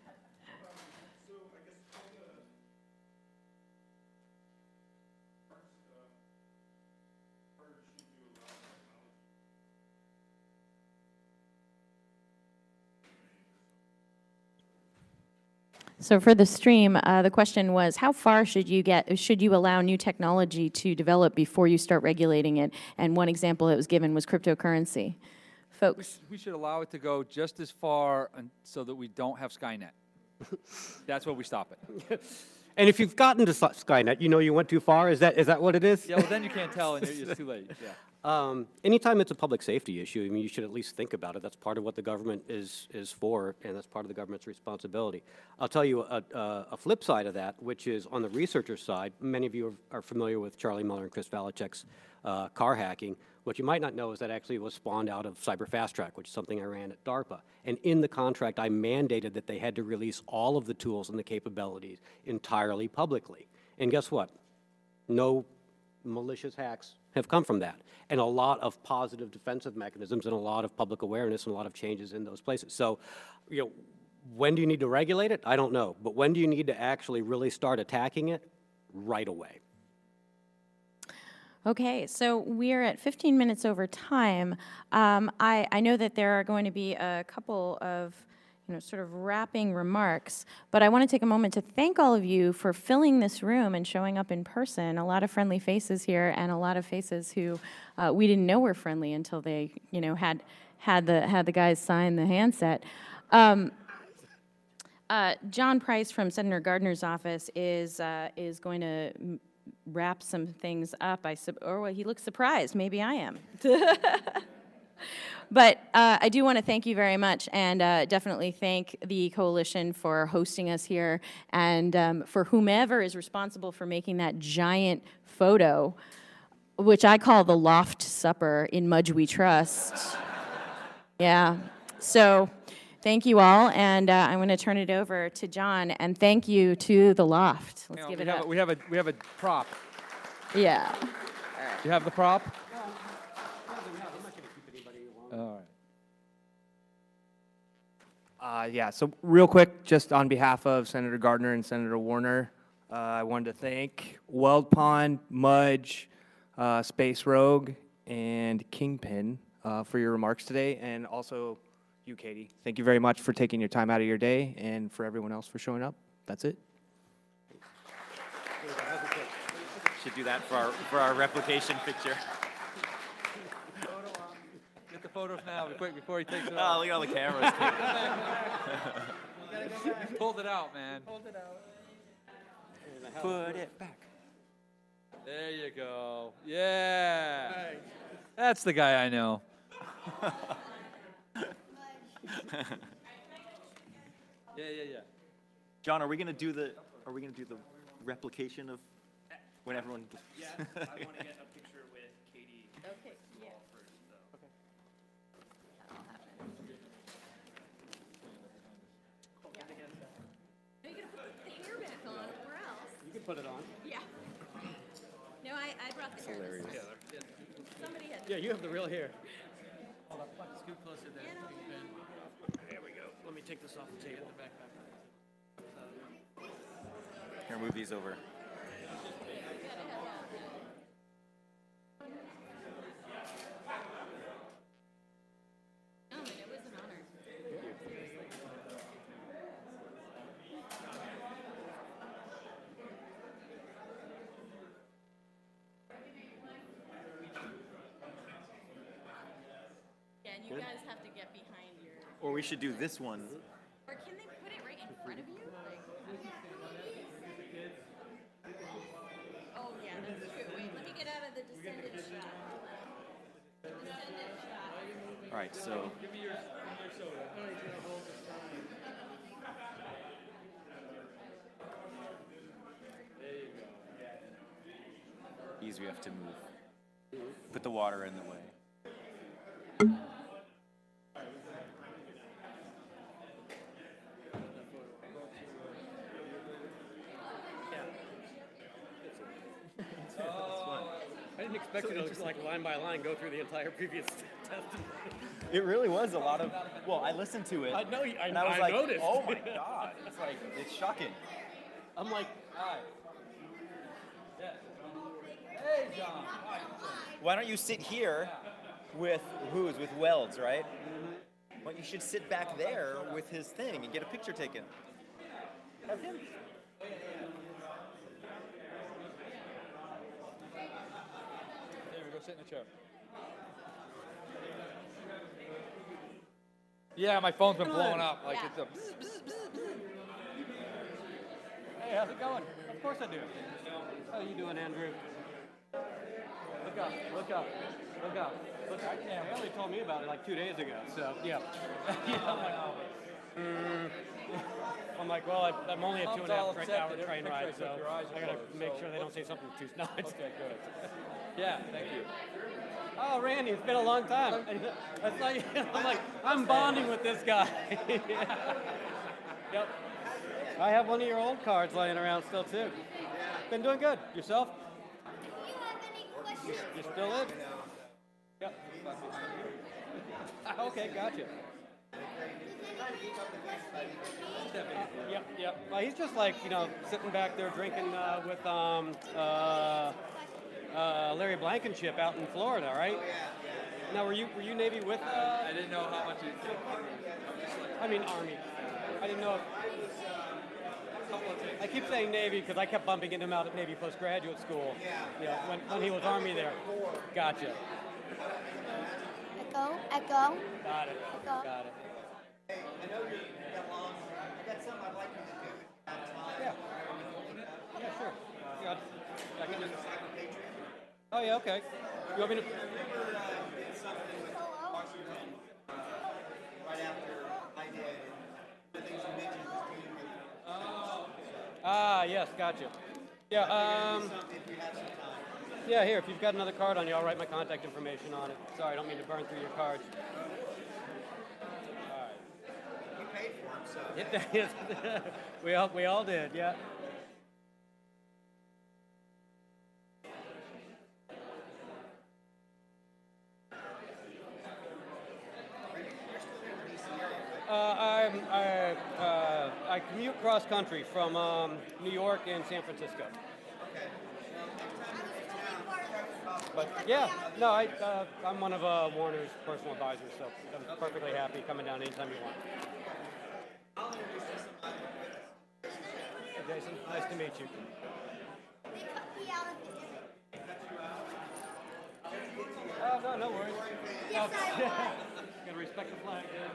So for the stream, the question was, how far should you allow new technology to develop before you start regulating it? And one example that was given was cryptocurrency. Folks. We should allow it to go just as far so that we don't have Skynet. That's where we stop it. And if you've gotten to Skynet, you know you went too far. Is that what it is? Yeah, well, then you can't tell, and it's too late. Yeah. Anytime it's a public safety issue, I mean, you should at least think about it. That's part of what the government is for, and that's part of the government's responsibility. I'll tell you a flip side of that, which is on the researcher side. Many of you are familiar with Charlie Mueller and Chris Valachek's car hacking. What you might not know is that actually was spawned out of Cyber Fast Track, which is something I ran at DARPA. And in the contract, I mandated that they had to release all of the tools and the capabilities entirely publicly. And guess what? No malicious hacks have come from that. And a lot of positive defensive mechanisms and a lot of public awareness and a lot of changes in those places. So, you know, when do you need to regulate it? I don't know. But when do you need to actually really start attacking it? Right away. Okay, so we're at 15 minutes over time. I know that there are going to be a couple of sort of wrapping remarks, but I want to take a moment to thank all of you for filling this room and showing up in person. A lot of friendly faces here, and a lot of faces who we didn't know were friendly until they, had the guys sign the handset. John Price from Senator Gardner's office is going to wrap some things up. He looks surprised. Maybe I am. But I do want to thank you very much, and definitely thank the coalition for hosting us here, and for whomever is responsible for making that giant photo, which I call the Loft Supper, In Mudge We Trust. Yeah. So thank you all, and I'm going to turn it over to John, and thank you to the Loft. Let's give it up. We have a prop. Yeah. Do you have the prop? All right. Yeah, so real quick, just on behalf of Senator Gardner and Senator Warner, I wanted to thank Weld Pond, Mudge, Space Rogue, and Kingpin for your remarks today, and also you, Katie. Thank you very much for taking your time out of your day, and for everyone else for showing up. That's it. Should do that for our replication picture. Get the photos now, quick, before he takes it Oh, off. look at all the cameras. Hold it out, man. Hold it out. Put it back. There you go. Yeah. That's the guy I know. Yeah. John, are we gonna do the replication of when everyone? Yeah, I want to get a picture with Katie. Okay. Yeah. First, though. That'll happen. No, you gotta put the hair back on, or else. You can put it on. Yeah. No, I brought the hair this time. Somebody had. Yeah, you have the real hair. Scoot closer there. There we go. Let me take this off the table. Here, move these over. No, it was an honor. Seriously. you Good. guys have to get behind your. Or we should do this one. Or can they put it right in front of you? Like, oh yeah, that's true. Wait, let me get out of the descendant shot. Descendant shot. All right, so. Give me your soda. There you go. These we have to move. Put the water in the way. I didn't expect you to like line by line go through the entire previous testimony. It really was a lot of. Well, I listened to it. I know. And I was I like, noticed. oh my god! It's like it's shocking. I'm like, Hi. Yeah. Hey, John. Why don't you sit here with with Welds, right? Well, you should sit back there with his thing and get a picture taken. Have him. There we go. Sit in the chair. Yeah, my phone's been blowing up. Like it's a. hey, how's it going? Of course I do. How you doing, Andrew? Look up, look up, look up. Look, they only told me about it like 2 days ago, so yeah. I'm like, well, I'm only a 2.5 hour train ride, so I gotta make sure they don't say something too snide. Okay, good. Yeah, thank you. Oh, Randy, it's been a long time. That's like, I'm like, I'm bonding with this guy. Yep. I have one of your old cards laying around still too. Been doing good. Yourself? You still in? Yep. Okay, gotcha. Yep. Well, he's just like, sitting back there drinking with Larry Blankenship out in Florida, right? Now, were you Navy with? I didn't know how much it. I mean Army. I didn't know. I keep saying Navy because I kept bumping into him out at Navy postgraduate school. Yeah. When he was Army there. Gotcha. Echo. Got it. Echo. Got it. I know you got long. I got something I'd like you to do. Yeah, sure. Yeah, I can just... Oh, yeah, okay. You want me to... Right after I did, the things you mentioned was dealing with. Ah, yes, gotcha. Yeah, If you have some time. yeah, here, if you've got another card on you, I'll write my contact information on it. Sorry, I don't mean to burn through your cards. You paid for them, so. we all did, yeah. I commute cross country from New York and San Francisco. But yeah, no, I'm one of Warner's personal advisors, so I'm perfectly happy coming down anytime you want. I'll introduce you to somebody. Hey, Jason, nice to meet you. Oh, no worries. Yes, I Gotta respect the flag, dude.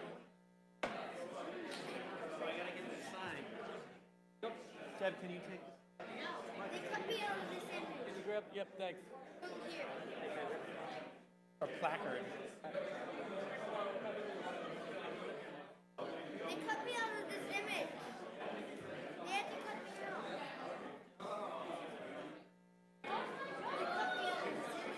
So I gotta get this signed. Ted, can you take? They cut me out of this image. Can you grab? Yep, thanks. Here. A placard. They cut me out of this image. They had to cut me out. They cut me out of this image.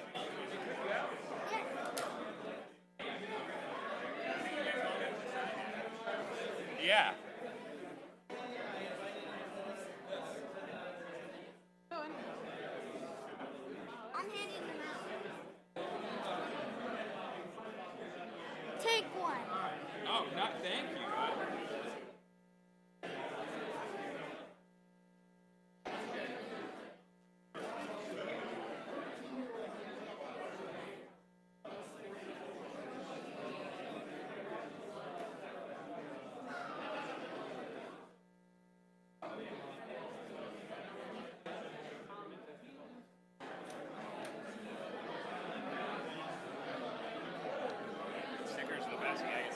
Yes. Yeah. I'm handing them out. Take one. Oh, not thank you. guys.